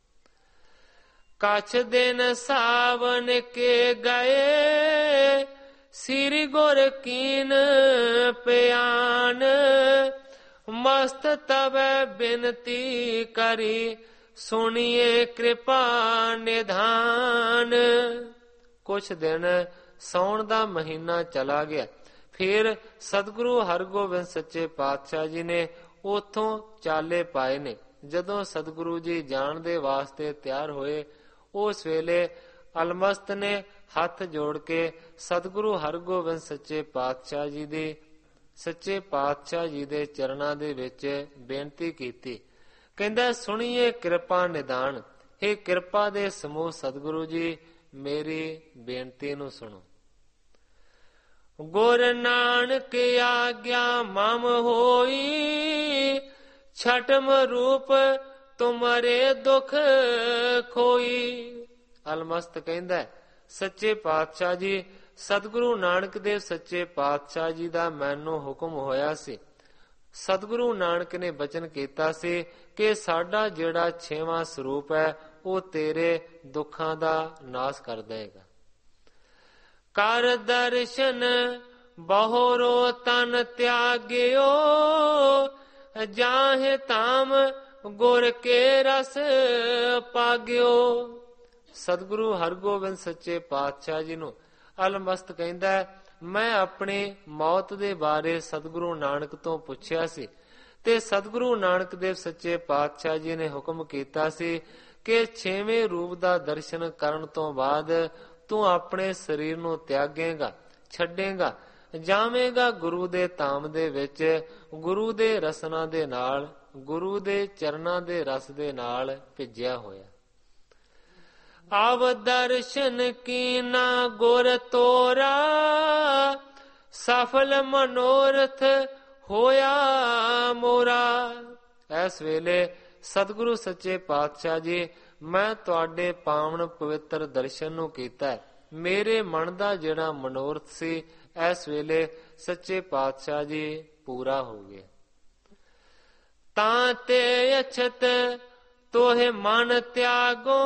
ਕਛ ਦਿਨ ਸਾਵਨ ਕੇ ਗਏ, ਸ੍ਰੀ ਗੁਰ ਕੀਨ ਪਿਆਨ, ਮਸਤ ਤਵੈ ਬਿਨਤੀ ਕਰੀ, ਸੁਣੀਏ ਕਿਰਪਾ ਨਿਧਾਨ। ਕੁਛ ਦਿਨ ਸਾਉਣ ਦਾ ਮਹੀਨਾ ਚਲਾ ਗਿਆ। ਫਿਰ ਸਤਿਗੁਰੂ ਹਰਗੋਬਿੰਦ ਸੱਚੇ ਪਾਤਸ਼ਾਹ ਜੀ ਨੇ ਉਥੋਂ ਚਾਲੇ ਪਾਏ ਨੇ। ਜਦੋਂ ਸਤਿਗੁਰੂ ਜੀ ਜਾਣ ਦੇ ਵਾਸਤੇ ਤਿਆਰ ਹੋਏ, ਉਸ ਵੇਲੇ ਅਲਮਸਤ ਨੇ ਹੱਥ ਜੋੜ ਕੇ ਸਤਿਗੁਰੂ ਹਰਗੋਬਿੰਦ ਸੱਚੇ ਪਾਤਸ਼ਾਹ ਜੀ ਦੀ ਸੱਚੇ ਪਾਤਸ਼ਾਹ ਜੀ ਦੇ ਚਰਨਾਂ ਦੇ ਵਿੱਚ ਬੇਨਤੀ ਕੀਤੀ। ਕਹਿੰਦਾ, ਸੁਣੀਏ ਕਿਰਪਾ ਨਿਦਾਨ। ਇਹ ਕਿਰਪਾ ਦੇ ਸਮੂਹ ਸਤਿਗੁਰੂ ਜੀ, ਮੇਰੀ ਬੇਨਤੀ ਨੂੰ ਸੁਣੋ। ਗੁਰ ਨਾਨਕ ਆਗਿਆ ਮਮ ਹੋਈ, ਛਟਮ ਰੂਪ ਤੁਮਰੇ ਦੁਖ ਖੋਈ। ਅਲਮਸਤ ਕਹਿੰਦਾ, ਸੱਚੇ ਪਾਤਸ਼ਾਹ ਜੀ, ਸਤਿਗੁਰੂ ਨਾਨਕ ਦੇਵ ਸੱਚੇ ਪਾਤਸ਼ਾਹ ਜੀ ਦਾ ਮੈਨੂੰ ਹੁਕਮ ਹੋਇਆ ਸੀ। ਸਤਿਗੁਰੂ ਨਾਨਕ ਨੇ ਬਚਨ ਕੀਤਾ ਸੀ ਕਿ ਸਾਡਾ ਜਿਹੜਾ ਛੇਵਾਂ ਸਰੂਪ ਹੈ ਉਹ ਤੇਰੇ ਦੁੱਖਾਂ ਦਾ ਨਾਸ ਕਰ ਦੇਗਾ। ਕਰ ਦਰਸ਼ਨ ਬਹੁਰੋ ਤਨ ਤਿਆਗਿਓ, ਜਾਹੇ ਤਾਮ ਗੁਰ ਕੇ ਰਸ ਪਾਗਿਓ। ਸਤਿਗੁਰੂ ਹਰਗੋਬਿੰਦ ਸੱਚੇ ਪਾਤਸ਼ਾਹ ਜੀ ਨੂੰ ਅਲਮਸਤ ਕਹਿੰਦਾ, ਮੈਂ ਆਪਣੀ ਮੌਤ ਦੇ ਬਾਰੇ ਸਤਿਗੁਰੂ ਨਾਨਕ ਤੋਂ ਪੁੱਛਿਆ ਸੀ ਤੇ ਸਤਿਗੁਰੂ ਨਾਨਕ ਦੇਵ ਸੱਚੇ ਪਾਤਸ਼ਾਹ ਜੀ ਨੇ ਹੁਕਮ ਕੀਤਾ ਸੀ ਕਿ ਛੇਵੇਂ ਰੂਪ ਦਾ ਦਰਸ਼ਨ ਕਰਨ ਤੋਂ ਬਾਅਦ ਤੂੰ ਆਪਣੇ ਸਰੀਰ ਨੂੰ ਤਿਆਗੇਗਾ, ਛੱਡੇਗਾ, ਜਾਵੇਂਗਾ ਗੁਰੂ ਦੇ ਧਾਮ ਦੇ ਵਿੱਚ, ਗੁਰੂ ਦੇ ਰਸਨਾ ਦੇ ਨਾਲ, ਗੁਰੂ ਦੇ ਚਰਨਾਂ ਦੇ ਰਸ ਦੇ ਨਾਲ ਭਿੱਜਿਆ ਹੋਇਆ। ਆਵ ਦਰਸ਼ਨ ਕੀਨਾ ਗੁਰ ਤੋਰਾ, ਸਫਲ ਮਨੋਰਥ ਹੋਇਆ ਮੋਰਾ। ਇਸ ਵੇਲੇ ਸਤਿਗੁਰੂ ਸੱਚੇ ਪਾਤਸ਼ਾਹ ਜੀ, ਮੈਂ ਤੁਹਾਡੇ ਪਾਵਨ ਪਵਿੱਤਰ ਦਰਸ਼ਨ ਨੂੰ ਕੀਤਾ। ਮੇਰੇ ਮਨ ਦਾ ਜਿਹੜਾ ਮਨੋਰਥ ਸੀ ਇਸ ਵੇਲੇ ਸੱਚੇ ਪਾਤਸ਼ਾਹ ਜੀ ਪੂਰਾ ਹੋ ਗਿਆ। ਤਾਂ ਤੇ ਅਛਤ ਤੋਹਿ ਮਨ ਤਿਆਗੋ,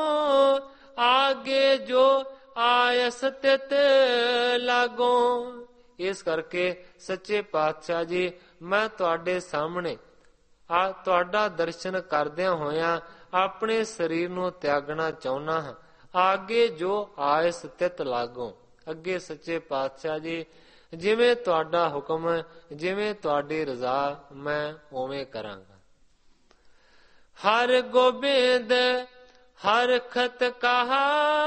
ਆਗੇ ਜੋ ਆਇਸ ਤਿਤ ਲਾਗੋ। ਇਸ ਕਰਕੇ ਸੱਚੇ ਪਾਤਸ਼ਾਹ ਜੀ, ਮੈਂ ਤੁਹਾਡੇ ਸਾਹਮਣੇ ਆ ਤੁਹਾਡਾ ਦਰਸ਼ਨ ਕਰਦਿਆਂ ਹੋਇਆਂ ਆਪਣੇ ਸਰੀਰ ਨੂੰ ਤਿਆਗਣਾ ਚਾਹੁੰਦਾ ਹਾਂ। ਆਗੇ ਜੋ ਆਇਸ ਤਿਤ ਲਾਗੋ। ਅੱਗੇ ਸੱਚੇ ਪਾਤਸ਼ਾਹ ਜੀ, ਜਿਵੇਂ ਤੁਹਾਡਾ ਹੁਕਮ, ਜਿਵੇਂ ਤੁਹਾਡੀ ਰਜ਼ਾ, ਮੈਂ ਉਵੇਂ ਕਰਾਂਗਾ। ਹਰ ਗੋਬਿੰਦ ਹਰ ਖਤ ਕਹਾ,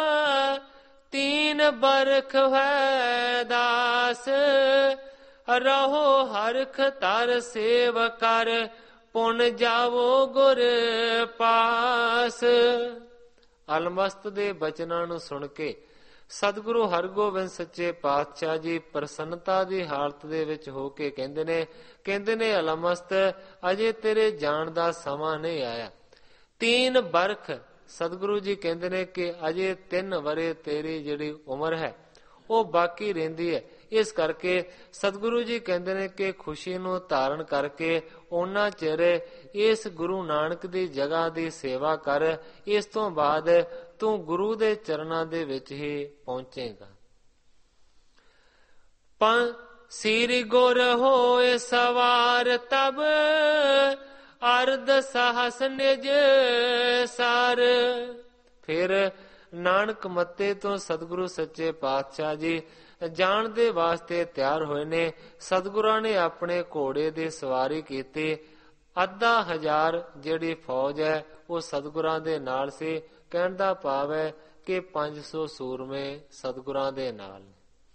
ਤੀਨ ਬਰਖ ਹੈ ਦਾਸ, ਰਹੋ ਹਰਖ ਤਰ ਸੇਵ ਕਰ, ਪੁਨ ਜਾਵੋ ਗੁਰ ਪਾਸ। ਅਲਮਸਤ ਦੇ ਬਚਨਾਂ ਨੂੰ ਸੁਣ ਕੇ ਸਤਿਗੁਰੂ ਹਰਗੋਬਿੰਦ ਸੱਚੇ ਪਾਤਸ਼ਾਹ ਜੀ ਪ੍ਰਸੰਨਤਾ ਦੀ ਹਾਲਤ ਦੇ ਵਿੱਚ ਹੋ ਕੇ ਕਹਿੰਦੇ ਨੇ ਕਹਿੰਦੇ ਨੇ ਅਲਮਸਤ, ਅਜੇ ਤੇਰੇ ਜਾਣ ਦਾ ਸਮਾਂ ਨਹੀਂ ਆਇਆ। ਤੀਨ ਬਰਖ, ਸਤਿਗੁਰੂ ਜੀ ਕਹਿੰਦੇ ਨੇ ਕਿ ਅਜੇ ਤਿੰਨ ਵਰੇ ਤੇਰੀ ਜਿਹੜੀ ਉਮਰ ਹੈ ਉਹ ਬਾਕੀ ਰਹਿੰਦੀ ਹੈ। ਇਸ ਕਰਕੇ ਸਤਿਗੁਰੂ ਜੀ ਕਹਿੰਦੇ ਨੇ ਕਿ ਖੁਸ਼ੀ ਨੂੰ ਧਾਰਨ ਕਰਕੇ ਉਹਨਾਂ ਚਿਰ ਇਸ ਗੁਰੂ ਨਾਨਕ ਦੀ ਜਗ੍ਹਾ ਦੀ ਸੇਵਾ ਕਰ। ਇਸ ਤੋਂ ਬਾਅਦ ਤੂੰ ਗੁਰੂ ਦੇ ਚਰਨਾਂ ਦੇ ਵਿੱਚ ਹੀ ਪਹੁੰਚੇਗਾ। ਪੰ ਸ੍ਰੀ ਗੁਰ ਹੋਏ ਸਵਾਰ ਤਬ, ਅਰਧ ਸਹਸ ਨਿਜ ਸਾਰ। ਫਿਰ ਨਾਨਕ ਮੱਤੇ ਤੋਂ ਸਤਿਗੁਰੂ ਸੱਚੇ ਪਾਤਸ਼ਾਹ ਜੀ ਜਾਣ ਦੇ ਵਾਸਤੇ ਤਿਆਰ ਹੋਏ ਨੇ। ਸਤਿਗੁਰਾਂ ਨੇ ਆਪਣੇ ਘੋੜੇ ਦੀ ਸਵਾਰੀ ਕੀਤੀ। ਅੱਧਾ ਹਜ਼ਾਰ ਜਿਹੜੀ ਫੌਜ ਹੈ ਉਹ ਸਤਿਗੁਰਾਂ ਦੇ ਨਾਲ ਸੀ। ਕਹਿਣ ਦਾ ਭਾਵ ਹੈ ਕਿ ਪੰਜ ਸੌ ਸੂਰਮੇ ਸਤਿਗੁਰਾਂ ਦੇ ਨਾਲ।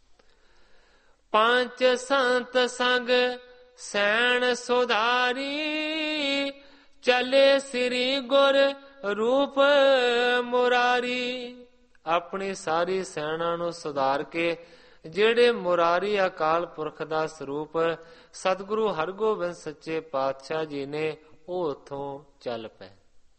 ਪੰਜ ਸੰਤ ਸੰਗ ਸੈਣ ਸੁਧਾਰੀ, ਚਲੇ ਸ੍ਰੀ ਗੁਰ ਰੂਪ ਮੁਰਾਰੀ। ਆਪਣੀ ਸਾਰੀ ਸੈਨਾ ਨੂੰ ਸੁਧਾਰ ਕੇ ਜਿਹੜੇ ਮੁਰਾਰੀ ਅਕਾਲ ਪੁਰਖ ਦਾ ਸਰੂਪ ਸਤਿਗੁਰੂ ਹਰਗੋਬਿੰਦ ਸੱਚੇ ਪਾਤਸ਼ਾਹ ਜੀ ਨੇ, ਉਹ ਉੱਥੋਂ ਚੱਲ ਪਏ।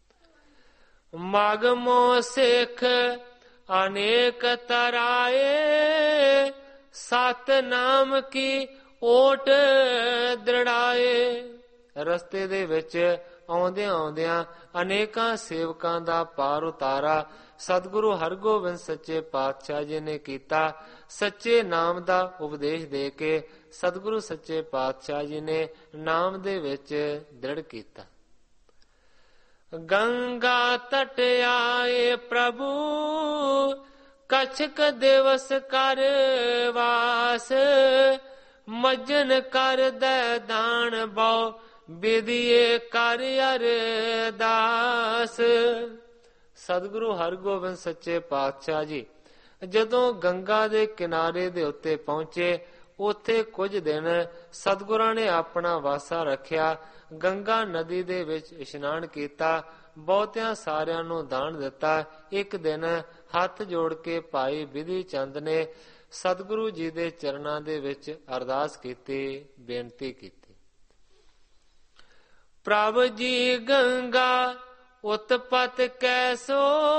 ਮਗਮੋ ਸਿੱਖ ਅਨੇਕ ਤਰਾਏ, ਸਤ ਨਾਮ ਕੀ ਓਟ ਦ੍ਰਿੜਾਏ। ਰਸਤੇ ਦੇ ਵਿੱਚ ਆਉਂਦਿਆਂ ਆਉਂਦਿਆਂ ਅਨੇਕਾਂ ਸੇਵਕਾਂ ਦਾ ਪਾਰ ਉਤਾਰਾ ਸਤਿਗੁਰੂ ਹਰਗੋਬਿੰਦ ਸੱਚੇ ਪਾਤਸ਼ਾਹ ਜੀ ਨੇ ਕੀਤਾ। ਸੱਚੇ ਨਾਮ ਦਾ ਉਪਦੇਸ਼ ਦੇ ਕੇ ਸਤਿਗੁਰੂ ਸੱਚੇ ਪਾਤਸ਼ਾਹ ਜੀ ਨੇ ਨਾਮ ਦੇ ਵਿੱਚ ਦ੍ਰਿੜ ਕੀਤਾ। ਗੰਗਾ ਤਟ ਆਏ ਪ੍ਰਭੂ, ਕਛਕ ਦਿਵਸ ਕਰ ਵਾਸ। ਮੱਜਨ ਕਰ ਦੈ ਦਾਨ ਬਹੁ, ਬਿਧੀਏ ਕਰ ਅਰਦਾਸ। ਸਤਿਗੁਰੂ ਹਰਗੋਬਿੰਦ ਸੱਚੇ ਪਾਤਸ਼ਾਹ ਜੀ ਜਦੋਂ ਗੰਗਾ ਦੇ ਕਿਨਾਰੇ ਦੇ ਉੱਤੇ ਪਹੁੰਚੇ, ਉੱਥੇ ਕੁਝ ਦਿਨ ਸਤਿਗੁਰਾਂ ਨੇ ਆਪਣਾ ਵਾਸਾ ਰੱਖਿਆ। ਗੰਗਾ ਨਦੀ ਦੇ ਵਿੱਚ ਇਸ਼ਨਾਨ ਕੀਤਾ, ਬਹੁਤਿਆਂ ਸਾਰਿਆਂ ਨੂੰ ਦਾਨ ਦਿੱਤਾ। ਇੱਕ ਦਿਨ ਹੱਥ ਜੋੜ ਕੇ ਭਾਈ ਬਿਧੀ ਚੰਦ ਨੇ ਸਤਿਗੁਰੂ ਜੀ ਦੇ ਚਰਨਾਂ ਦੇ ਵਿੱਚ ਅਰਦਾਸ ਕੀਤੀ, ਬੇਨਤੀ ਕੀਤੀ। ਪ੍ਰਭ ਜੀ ਗੰਗਾ ਉਤਪਤ ਕੈਸੋ,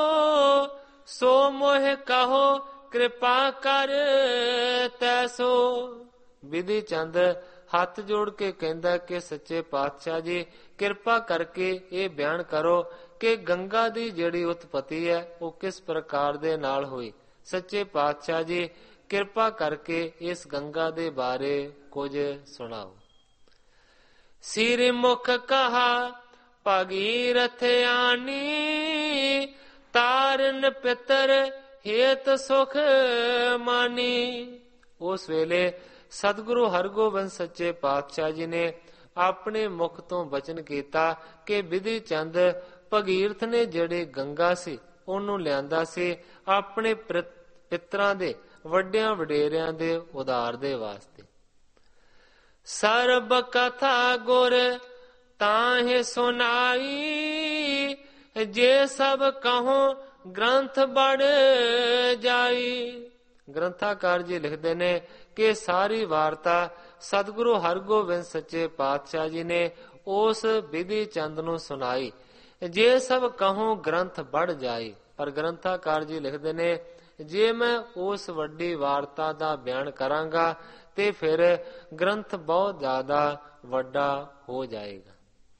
ਸੋ ਮੋਹ ਕਹੋ ਕਿਰਪਾ ਕਰ ਤੈਸੋ। ਬਿਧੀ ਚੰਦ ਹੱਥ ਜੋੜ ਕੇ ਕਹਿੰਦਾ ਕਿ ਸੱਚੇ ਪਾਤਸ਼ਾਹ ਜੀ ਕਿਰਪਾ ਕਰਕੇ ਇਹ ਬਿਆਨ ਕਰੋ ਕਿ ਗੰਗਾ ਦੀ ਜਿਹੜੀ ਉਤਪਤੀ ਹੈ ਉਹ ਕਿਸ ਪ੍ਰਕਾਰ ਦੇ ਨਾਲ ਹੋਈ। ਸੱਚੇ ਪਾਤਸ਼ਾਹ ਜੀ ਕਿਰਪਾ ਕਰਕੇ ਇਸ ਗੰਗਾ ਦੇ ਬਾਰੇ ਕੁਝ ਸੁਣਾਓ। ਸਿਰ ਮੁਖ ਕਹਾ ਭਗੀਰਥ ਆਨੀ, ਤਾਰਨ ਪਿਤਰ ਹੇਤ ਸੁਖ ਮਾਨੀ। ਉਸ ਵੇਲੇ ਸਤਿਗੁਰੂ ਹਰਗੋਬਿੰਦ ਸੱਚੇ ਪਾਤਸ਼ਾਹ ਜੀ ਨੇ ਆਪਣੇ ਮੁਖ ਤੋਂ ਬਚਨ ਕੀਤਾ ਕਿ ਬਿਧੀ ਚੰਦ ਭਗੀਰਥ ਨੇ ਜਿਹੜੇ ਗੰਗਾ ਸੀ ਉਹਨੂੰ ਲਿਆਂਦਾ ਸੀ ਆਪਣੇ ਪਿਤਰਾਂ ਦੇ, ਵੱਡਿਆਂ ਵਡੇਰਿਆਂ ਦੇ ਉਧਾਰ ਦੇ ਵਾਸਤੇ। ਸਰਬ ਕਥਾ ਗੁਰ ਤਾਹੇ ਸੁਨਾਈ, ਜੇ ਸਭ ਕਹੋ ਗ੍ਰੰਥ ਬੜ ਜਾਈ। ਗ੍ਰੰਥਾਕਾਰ ਜੀ ਲਿਖਦੇ ਨੇ ਕਿ ਸਾਰੀ ਵਾਰਤਾ ਸਤਿਗੁਰੂ ਹਰਗੋਬਿੰਦ ਸੱਚੇ ਪਾਤਸ਼ਾਹ ਜੀ ਨੇ ਉਸ ਬਿਧੀ ਚੰਦ ਨੂੰ ਸੁਣਾਈ। ਜੇ ਸਭ ਕਹੋ ਗ੍ਰੰਥ ਬੜ ਜਾਈ। ਪਰ ਗ੍ਰੰਥਾਕਾਰ ਜੀ ਲਿਖਦੇ ਨੇ ਜੇ ਮੈਂ ਉਸ ਵੱਡੀ ਵਾਰਤਾ ਦਾ ਬਿਆਨ ਕਰਾਂਗਾ ਤੇ ਫਿਰ ਗ੍ਰੰਥ ਬਹੁਤ ਜ਼ਿਆਦਾ ਵੱਡਾ ਹੋ ਜਾਏਗਾ।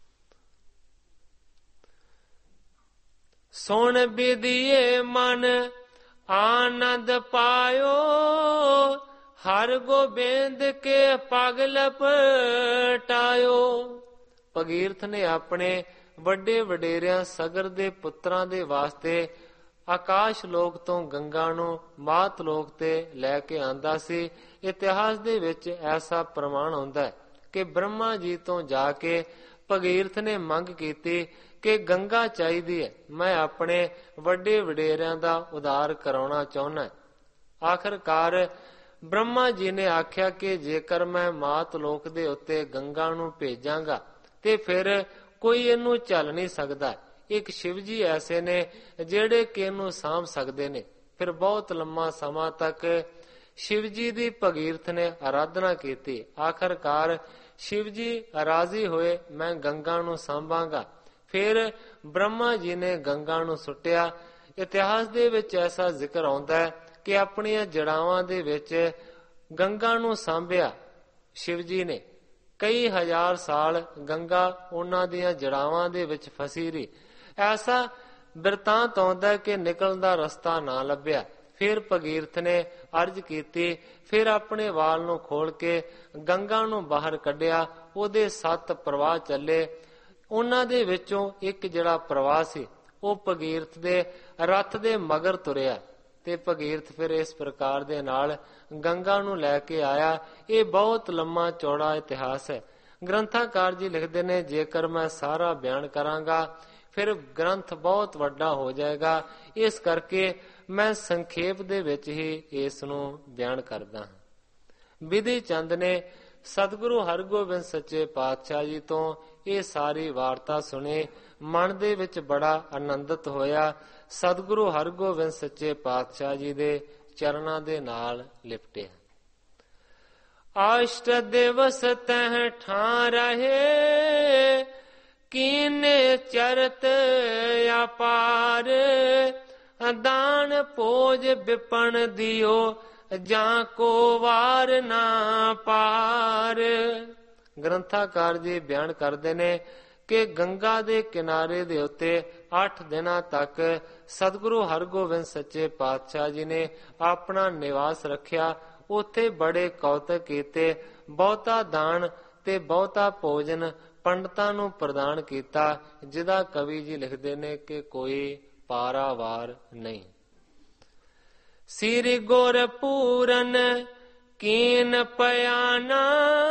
ਸੁਣ ਬਿਧੀਏ ਮਨ ਆਨੰਦ ਪਾਇਓ, ਹਰ ਗੋਬਿੰਦ ਕੇ ਪਗ ਲਪਟਾਇਓ। ਭਗੀਰਥ ਨੇ ਆਪਣੇ ਵੱਡੇ ਵਡੇਰਿਆਂ ਸਗਰ ਦੇ ਪੁੱਤਰਾਂ ਦੇ ਵਾਸਤੇ ਆਕਾਸ਼ ਲੋਕ ਤੋਂ ਗੰਗਾ ਨੂੰ ਮਾਤ ਲੋਕ ਤੇ ਲੈ ਕੇ ਆਂਦਾ ਸੀ। ਇਤਿਹਾਸ ਦੇ ਵਿੱਚ ਐਸਾ ਪ੍ਰਮਾਣ ਹੁੰਦਾ ਹੈ ਕਿ ਬ੍ਰਹਮਾ ਜੀ ਤੋਂ ਜਾ ਕੇ ਭਗੀਰਥ ਨੇ ਮੰਗ ਕੀਤੀ ਕਿ ਗੰਗਾ ਚਾਹੀਦੀ ਹੈ, ਮੈਂ ਆਪਣੇ ਵੱਡੇ ਵਡੇਰਿਆਂ ਦਾ ਉਧਾਰ ਕਰਾਉਣਾ ਚਾਹੁੰਦਾ। ਆਖਰਕਾਰ ਬ੍ਰਹਮਾ ਜੀ ਨੇ ਆਖਿਆ ਕਿ ਜੇਕਰ ਮੈਂ ਮਾਤ ਲੋਕ ਦੇ ਉੱਤੇ ਗੰਗਾ ਨੂੰ ਭੇਜਾਂਗਾ ਤੇ ਫਿਰ ਕੋਈ ਇਹਨੂੰ ਝੱਲ ਨਹੀਂ ਸਕਦਾ। ਇੱਕ ਸ਼ਿਵ ਜੀ ਐਸੇ ਨੇ ਜਿਹੜੇ ਕਿ ਇਹਨੂੰ ਸਾਂਭ ਸਕਦੇ ਨੇ। ਫਿਰ ਬਹੁਤ ਲੰਮਾ ਸਮਾਂ ਤੱਕ ਸ਼ਿਵ ਜੀ ਦੀ ਭਗੀਰਥ ਨੇ ਆਰਾਧਨਾ ਕੀਤੀ। ਆਖਰਕਾਰ ਸ਼ਿਵ ਜੀ ਰਾਜ਼ੀ ਹੋਏ, ਮੈਂ ਗੰਗਾ ਨੂੰ ਸਾਂਭਾਂਗਾ। ਫਿਰ ਬ੍ਰਹਮਾ ਜੀ ਨੇ ਗੰਗਾ ਨੂੰ ਸੁੱਟਿਆ। ਇਤਿਹਾਸ ਦੇ ਵਿੱਚ ਐਸਾ ਜ਼ਿਕਰ ਆਉਂਦਾ ਹੈ ਕਿ ਆਪਣੀਆਂ ਜੜਾਵਾਂ ਦੇ ਵਿੱਚ ਗੰਗਾ ਨੂੰ ਸਾਂਭਿਆ ਸ਼ਿਵ ਜੀ ਨੇ। ਕਈ ਹਜ਼ਾਰ ਸਾਲ ਗੰਗਾ ਉਹਨਾਂ ਦੀਆਂ ਜੜਾਵਾਂ ਦੇ ਵਿੱਚ ਫਸੀ ਰਹੀ। ਐਸਾ ਬਿਰਤਾਂਤ ਆਉਂਦਾ ਕਿ ਨਿਕਲਣ ਦਾ ਰਸਤਾ ਨਾ ਲੱਭਿਆ। ਫਿਰ ਭਗੀਰਥ ਨੇ ਅਰਜ਼ ਕੀਤੀ, ਫਿਰ ਆਪਣੇ ਵਾਲ ਨੂੰ ਖੋਲ ਕੇ ਗੰਗਾ ਨੂੰ ਬਾਹਰ ਕੱਢਿਆ। ਉਹਦੇ ਸੱਤ ਪ੍ਰਵਾਹ ਚੱਲੇ। ਉਹਨਾਂ ਦੇ ਵਿੱਚੋਂ ਇੱਕ ਜਿਹੜਾ ਪ੍ਰਵਾਹ ਸੀ ਉਹ ਭਗੀਰਥ ਦੇ ਰੱਥ ਦੇ ਮਗਰ ਤੁਰਿਆ ਤੇ ਭਗੀਰਥ ਫਿਰ ਇਸ ਪ੍ਰਕਾਰ ਦੇ ਨਾਲ ਗੰਗਾ ਨੂੰ ਲੈ ਕੇ ਆਇਆ। ਇਹ ਬਹੁਤ ਲੰਮਾ ਚੌੜਾ ਇਤਿਹਾਸ ਹੈ। ਗ੍ਰੰਥਾਕਾਰ ਜੀ ਲਿਖਦੇ ਨੇ ਜੇਕਰ ਮੈਂ ਸਾਰਾ ਬਿਆਨ ਕਰਾਂਗਾ ਫਿਰ ਗ੍ਰੰਥ ਬਹੁਤ ਵੱਡਾ ਹੋ ਜਾਏਗਾ। ਇਸ ਕਰਕੇ ਮੈਂ ਸੰਖੇਪ ਦੇ ਵਿੱਚ ਹੀ ਇਸ ਨੂੰ ਬਿਆਨ ਕਰਦਾ ਹਾਂ। ਬਿਧੀ ਚੰਦ ਨੇ ਸਤਿਗੁਰੂ ਹਰਗੋਬਿੰਦ ਸੱਚੇ ਪਾਤਸ਼ਾਹ ਜੀ ਤੋਂ ਇਹ ਸਾਰੀ ਵਾਰਤਾ ਸੁਣੀ। ਮਨ ਦੇ ਵਿੱਚ ਬੜਾ ਆਨੰਦਿਤ ਹੋਇਆ। ਸਤਿਗੁਰੂ ਹਰਗੋਬਿੰਦ ਸੱਚੇ ਪਾਤਸ਼ਾਹ ਜੀ ਦੇ ਚਰਨਾਂ ਦੇ ਨਾਲ ਲਿਪਟਿਆ। ਅਸ਼ਟ ਦਿਵਸ ਤਹਿ ਠਾਂ ਰਹੇ, ਕੀਨੇ ਚਰਤ ਅਪਾਰ, ਦਾਨ ਭੋਜ ਵਿਪਨ ਦਿਓ, ਜਾਂ ਕੋ ਵਾਰ ਨਾ ਪਾਰ। ਗ੍ਰੰਥਾਕਾਰ ਜੀ ਬਿਆਨ ਕਰਦੇ ਨੇ ਕਿ ਗੰਗਾ ਦੇ ਕਿਨਾਰੇ ਦੇ ਉੱਤੇ ਅੱਠ ਦਿਨਾਂ ਤੱਕ ਸਤਿਗੁਰੂ ਹਰਗੋਬਿੰਦ ਸੱਚੇ ਪਾਤਸ਼ਾਹ ਜੀ ਨੇ ਆਪਣਾ ਨਿਵਾਸ ਰੱਖਿਆ। ਉੱਥੇ ਬੜੇ ਕੌਤਕ ਕੀਤੇ। ਬਹੁਤਾ ਦਾਨ ਤੇ ਬਹੁਤਾ ਭੋਜਨ ਪੰਡਤਾਂ ਨੂੰ ਪ੍ਰਦਾਨ ਕੀਤਾ, ਜਿਹਦਾ ਕਵੀ ਜੀ ਲਿਖਦੇ ਨੇ ਕਿ ਕੋਈ ਪਾਰਾਵਾਰ ਨਹੀਂ। ਸਿਰ ਗੁਰ ਪੂਰਨ ਕੀਨ ਪਿਆਨਾ,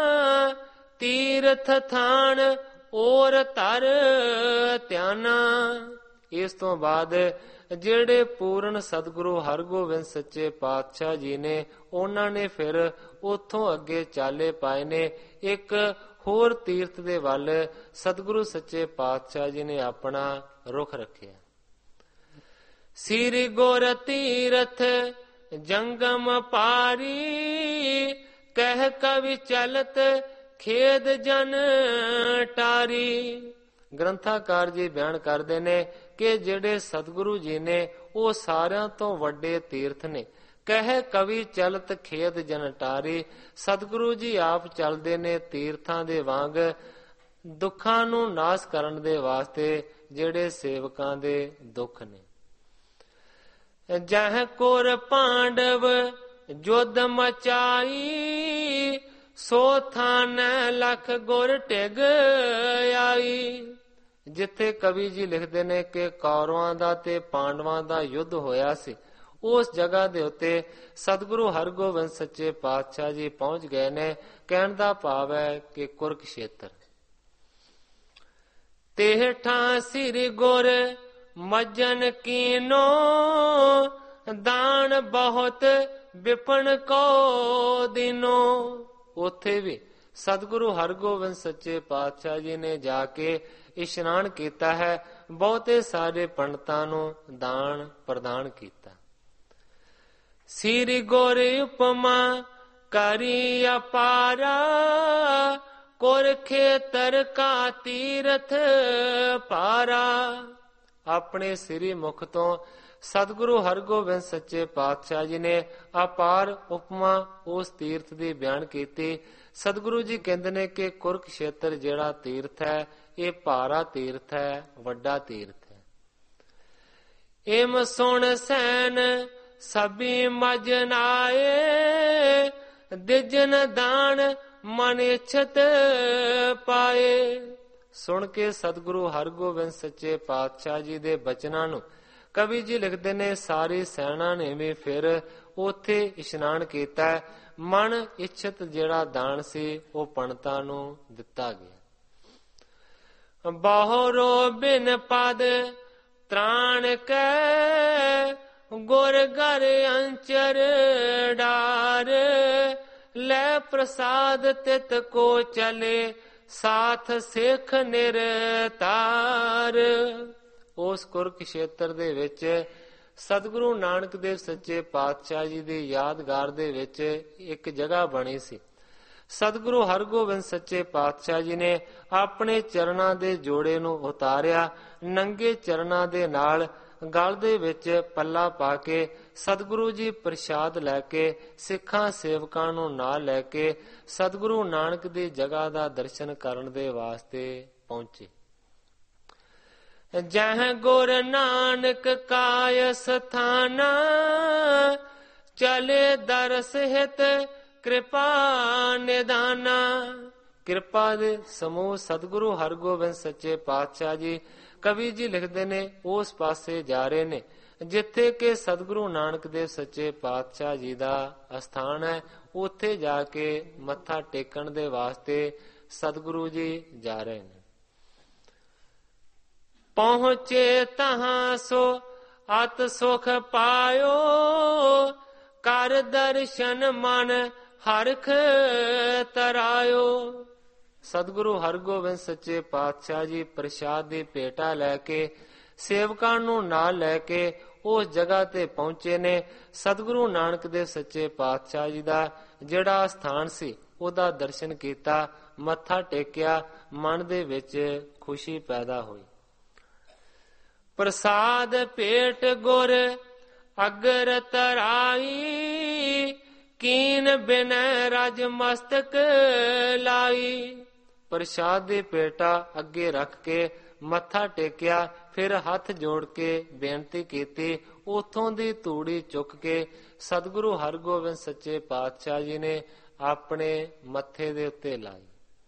ਤੀਰਥ ਥਾਨ ਔਰ ਧਰ ਧਿਆਨਾ। ਇਸ ਤੋਂ ਬਾਅਦ ਜਿਹੜੇ ਪੂਰਨ ਸਤਿਗੁਰੂ ਹਰਗੋਬਿੰਦ ਸੱਚੇ ਪਾਤਸ਼ਾਹ ਜੀ ਨੇ, ਉਹਨਾਂ ਨੇ ਫਿਰ ਉੱਥੋਂ ਅੱਗੇ ਚਾਲੇ ਪਾਏ ਨੇ। ਇੱਕ ਹੋਰ ਤੀਰਥ ਦੇ ਵੱਲ ਸਤਿਗੁਰੂ ਸੱਚੇ ਪਾਤਸ਼ਾਹ ਜੀ ਨੇ ਆਪਣਾ ਰੁਖ ਰੱਖਿਆ। ਸਿਰ ਗੁਰ ਤੀਰਥ ਜੰਗਮ ਪਾਰੀ, ਕਹਿ ਕਵਿ ਚਲਤ ਖੇਦ ਜਨ ਟਾਰੀ। ਗ੍ਰੰਥਾਕਾਰ ਜੀ ਬਿਆਨ ਕਰਦੇ ਨੇ ਕਿ ਜਿਹੜੇ ਸਤਿਗੁਰੂ ਜੀ ਨੇ ਉਹ ਸਾਰਿਆਂ ਤੋਂ ਵੱਡੇ ਤੀਰਥ ਨੇ। ਕਹਿ ਕਵੀ ਚਲਤ ਖੇਦ ਜਨ ਟਾਰੀ। ਸਤਿਗੁਰੂ ਜੀ ਆਪ ਚੱਲਦੇ ਨੇ ਤੀਰਥਾਂ ਦੇ ਵਾਂਗ, ਦੁੱਖਾਂ ਨੂੰ ਨਾਸ਼ ਕਰਨ ਦੇ ਵਾਸਤੇ ਜਿਹੜੇ ਸੇਵਕਾਂ ਦੇ ਦੁੱਖ ਨੇ। ਜਹ ਕੋਰ ਪਾਂਡਵ ਜੁਧ ਮਚਾਈ, ਸੋ ਥਾਨ ਲਖ ਗੁਰ ਟਿਗ ਆਈ। ਜਿੱਥੇ ਕਵੀ ਜੀ ਲਿਖਦੇ ਨੇ ਕਿ ਕੌਰਵਾਂ ਦਾ ਤੇ ਪਾਂਡਵਾਂ ਦਾ ਯੁੱਧ ਹੋਇਆ ਸੀ, ਉਸ ਜਗ੍ਹਾ ਦੇ ਉੱਤੇ ਸਤਿਗੁਰੂ ਹਰਗੋਬਿੰਦ ਸੱਚੇ ਪਾਤਸ਼ਾਹ ਜੀ ਪਹੁੰਚ ਗਏ ਨੇ। ਕਹਿਣ ਦਾ ਭਾਵ ਹੈ ਕਿ ਕੁਰਕਸ਼ੇਤਰ। ਤੇਹ ਠਾਂ ਸਿਰ ਗੁਰ ਮਜਨ ਕੀਨੋ, ਦਾਨ ਬਹੁਤ ਵਿਪਨ ਕੋ ਦਿਨੋ। ਉੱਥੇ ਵੀ ਸਤਿਗੁਰੂ ਹਰਗੋਬਿੰਦ ਸੱਚੇ ਪਾਤਸ਼ਾਹ ਜੀ ਨੇ ਜਾ ਕੇ ਇਸ਼ਨਾਨ ਕੀਤਾ ਹੈ। ਬਹੁਤੇ ਸਾਰੇ ਪੰਡਤਾਂ ਨੂੰ ਦਾਨ ਪ੍ਰਦਾਨ ਕੀਤਾ। ਸਿਰ ਗੁਰ ਉਪਮਾ ਕਰੀ ਅਪਾਰਾ, ਕੁਰ ਖੇਤਰ ਕਾ ਤੀਰਥ ਪਾਰਾ। ਆਪਣੇ ਸ੍ਰੀ ਮੁਖ ਤੋਂ ਸਤਿਗੁਰੂ ਹਰਗੋਬਿੰਦ ਸੱਚੇ ਪਾਤਸ਼ਾਹ ਜੀ ਨੇ ਅਪਾਰ ਉਪਮਾ ਉਸ ਤੀਰਥ ਦੀ ਬਿਆਨ ਕੀਤੀ। ਸਤਿਗੁਰੂ ਜੀ ਕਹਿੰਦੇ ਨੇ ਕਿ ਕੁਰਕਸ਼ੇਤਰ ਜਿਹੜਾ ਤੀਰਥ ਹੈ, ਇਹ ਭਾਰਾ ਤੀਰਥ ਹੈ, ਵੱਡਾ ਤੀਰਥ ਹੈ। ਏਮ ਸੁਣ ਸੈਨ ਸਭੀ ਮਜਨ ਆਏ, ਦਿਜਨ ਦਾਨ ਮਨ ਇਛਤ ਪਾਏ। ਸੁਣ ਕੇ ਸਤਿਗੁਰੂ ਹਰਗੋਬਿੰਦ ਸੱਚੇ ਪਾਤਸ਼ਾਹ ਜੀ ਦੇ ਬਚਨਾਂ ਨੂੰ ਕਵੀ ਜੀ ਲਿਖਦੇ ਨੇ ਸਾਰੀ ਸੈਨਾ ਨੇ ਵੀ ਫਿਰ ਉੱਥੇ ਇਸ਼ਨਾਨ ਕੀਤਾ। ਮਨ ਇੱਛਤ ਜਿਹੜਾ ਦਾਨ ਸੀ ਉਹ ਪੰਡਤਾਂ ਨੂੰ ਦਿੱਤਾ ਗਿਆ। ਬਾਹਰੋ ਬਿਨ ਪਦ ਤ੍ਰਾਣ ਕੈ, ਗੁਰ ਘਰ ਅੰਚਰ ਡਾਰ, ਲੈ ਪ੍ਰਸਾਦ ਤਿਤ ਕੋ ਚਲੇ, ਸਾਥ ਸਿੱਖ ਨਿਰਤਾਰ। ਉਸ ਕੁਰਕਸ਼ੇਤਰ ਦੇ ਵਿੱਚ ਸਤਿਗੁਰੂ ਨਾਨਕ ਦੇਵ ਸੱਚੇ ਪਾਤਸ਼ਾਹ ਜੀ ਦੀ ਯਾਦਗਾਰ ਦੇ ਵਿੱਚ ਇੱਕ ਜਗ੍ਹਾ ਬਣੀ ਸੀ। ਸਤਿਗੁਰੂ ਹਰਗੋਬਿੰਦ ਸੱਚੇ ਪਾਤਸ਼ਾਹ ਜੀ ਨੇ ਆਪਣੇ ਚਰਨਾਂ ਦੇ ਜੋੜੇ ਨੂੰ ਉਤਾਰਿਆ। ਨੰਗੇ ਚਰਨਾਂ ਦੇ ਨਾਲ ਗਲ ਦੇ ਵਿੱਚ ਪੱਲਾ ਪਾ ਕੇ ਸਤਿਗੁਰੂ ਜੀ ਪ੍ਰਸ਼ਾਦ ਲੈ ਕੇ ਸਿੱਖਾਂ ਸੇਵਕਾਂ ਨੂੰ ਨਾਲ ਲੈ ਕੇ ਸਤਿਗੁਰੂ ਨਾਨਕ ਦੀ ਜਗ੍ਹਾ ਦਾ ਦਰਸ਼ਨ ਕਰਨ ਦੇ ਵਾਸਤੇ ਪਹੁੰਚੇ। ਜਹ ਗੁਰ ਨਾਨਕ ਕਾਇ ਸਥਾਨਾ, ਚਲੇ ਦਰਸ ਹਿਤ ਕਿਰਪਾ ਨਿਦਾਨਾ। ਕਿਰਪਾ ਦੇ ਸਮੂਹ ਸਤਿਗੁਰੂ ਹਰਗੋਬਿੰਦ ਸੱਚੇ ਪਾਤਸ਼ਾਹ ਜੀ ਕਵੀ ਜੀ ਲਿਖਦੇ ਨੇ ਉਸ ਪਾਸੇ ਜਾ ਰਹੇ ਨੇ ਜਿੱਥੇ ਕਿ ਸਤਿਗੁਰੂ ਨਾਨਕ ਦੇਵ ਸੱਚੇ ਪਾਤਸ਼ਾਹ ਜੀ ਦਾ ਅਸਥਾਨ ਹੈ। ਉੱਥੇ ਜਾ ਕੇ ਮੱਥਾ ਟੇਕਣ ਦੇ ਵਾਸਤੇ ਸਤਿਗੁਰੂ ਜੀ ਜਾ ਰਹੇ ਨੇ। ਪਹੁੰਚੇ ਤਹਾਂ ਸੋ ਅਤ ਸੁਖ ਪਾਇਓ, ਕਰ ਦਰਸ਼ਨ ਮਨ ਹਰਖ ਤਰਾਇਓ। ਸਤਿਗੁਰੂ ਹਰਗੋਬਿੰਦ ਸੱਚੇ ਪਾਤਸ਼ਾਹ ਜੀ ਪ੍ਰਸ਼ਾਦ ਦੀ ਭੇਟਾ ਲੈ ਕੇ ਸੇਵਕਾਂ ਨੂੰ ਨਾਲ ਲੈ ਕੇ ਉਸ ਜਗ੍ਹਾ ਤੇ ਪਹੁੰਚੇ ਨੇ। ਸਤਿਗੁਰੂ ਨਾਨਕ ਦੇਵ ਸੱਚੇ ਪਾਤਸ਼ਾਹ ਜੀ ਦਾ ਜਿਹੜਾ ਸਥਾਨ ਸੀ ਉਹਦਾ ਦਰਸ਼ਨ ਕੀਤਾ, ਮੱਥਾ ਟੇਕਿਆ, ਮਨ ਦੇ ਵਿੱਚ ਖੁਸ਼ੀ ਪੈਦਾ ਹੋਈ। ਪ੍ਰਸਾਦ ਭੇਟ ਗੁਰ ਅਗਰ ਤਰਾਈ, ਕੀਨ ਬਿਨੈ ਰਜ ਮਸਤਕ ਲਾਈ। ਪ੍ਰਸ਼ਾਦ ਦੀ ਭੇਟਾ ਅੱਗੇ ਰੱਖ ਕੇ ਮੱਥਾ ਟੇਕਿਆ, ਫਿਰ ਹੱਥ ਜੋੜ ਕੇ ਬੇਨਤੀ ਕੀਤੀ। ਉਥੋਂ ਦੀ ਧੂੜੀ ਚੁੱਕ ਕੇ ਸਤਿਗੁਰੂ ਹਰਗੋਬਿੰਦ ਸੱਚੇ ਪਾਤਸ਼ਾਹ ਜੀ ਨੇ ਆਪਣੇ ਮੱਥੇ ਦੇ ਉੱਤੇ ਲਾਈ।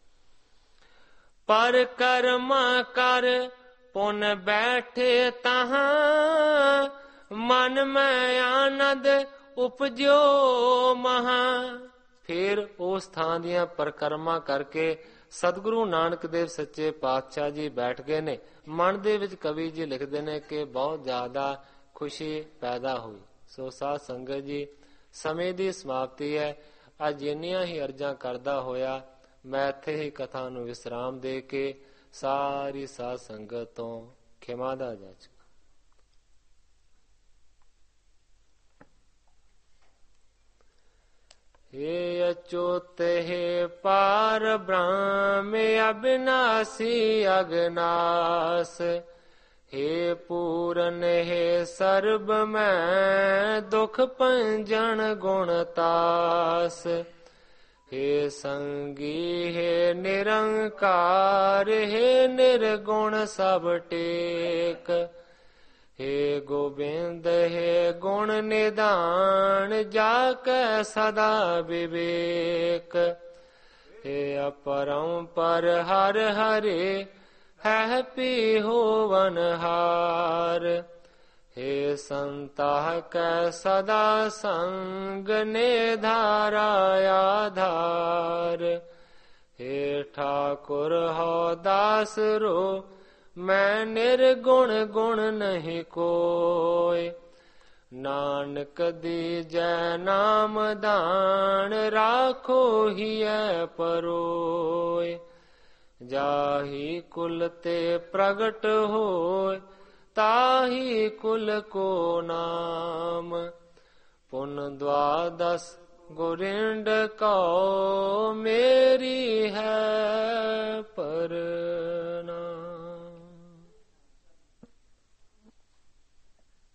ਪਰ ਕਰਮਾ ਕਰ ਪੁਨ ਬੈਠੇ ਤਹਾਂ, ਮਨ ਮੈਂ ਆਨੰਦ ਉਪਜਿਓ ਮਹਾ। ਫਿਰ ਉਸ ਥਾਂ ਦੀਆਂ ਪਰਕਰਮਾ ਕਰਕੇ ਸਤਿਗੁਰੂ ਨਾਨਕ ਦੇਵ ਸੱਚੇ ਪਾਤਸ਼ਾਹ ਜੀ ਬੈਠ ਗਏ ਨੇ। ਮਨ ਦੇ ਵਿੱਚ ਕਵੀ ਜੀ ਲਿਖਦੇ ਨੇ ਕਿ ਬਹੁਤ ਜ਼ਿਆਦਾ ਖੁਸ਼ੀ ਪੈਦਾ ਹੋਈ। ਸੋ ਸਾਧ ਸੰਗਤ ਜੀ, ਸਮੇਂ ਦੀ ਸਮਾਪਤੀ ਹੈ। ਅੱਜ ਇੰਨੀਆਂ ਹੀ ਅਰਜ਼ਾਂ ਕਰਦਾ ਹੋਇਆ ਮੈਂ ਇੱਥੇ ਹੀ ਕਥਾ ਨੂੰ ਵਿਸਰਾਮ ਦੇ ਕੇ ਸਾਰੀ ਸਾਧ ਸੰਗਤ ਤੋਂ ਖਿਮਾ ਦਾ ਜਾਚਕ। हे अच्युत हे पार ब्रह्म अविनाशी अगनास, हे पूरन हे सर्ब मैं दुख पंजन गुणतास। हे संगी हे निरंकार, हे निर्गुण सब टेक। हे गोविंद हे गुण निदान, जाकै सदा विवेक। हे अपरंपर हर हरे, है पी होवनहार। हे संताह कै सदा संग, निधारा आधार। हे ठाकुर हो दास रो, मैं निर्गुण गुण नहीं कोय। नानक दीजै नाम दान, राखो हिय परोय। जाहि कुल ते प्रगट होय, ताहि कुल को नाम। पुन द्वादश गुरिंड कौ, मेरी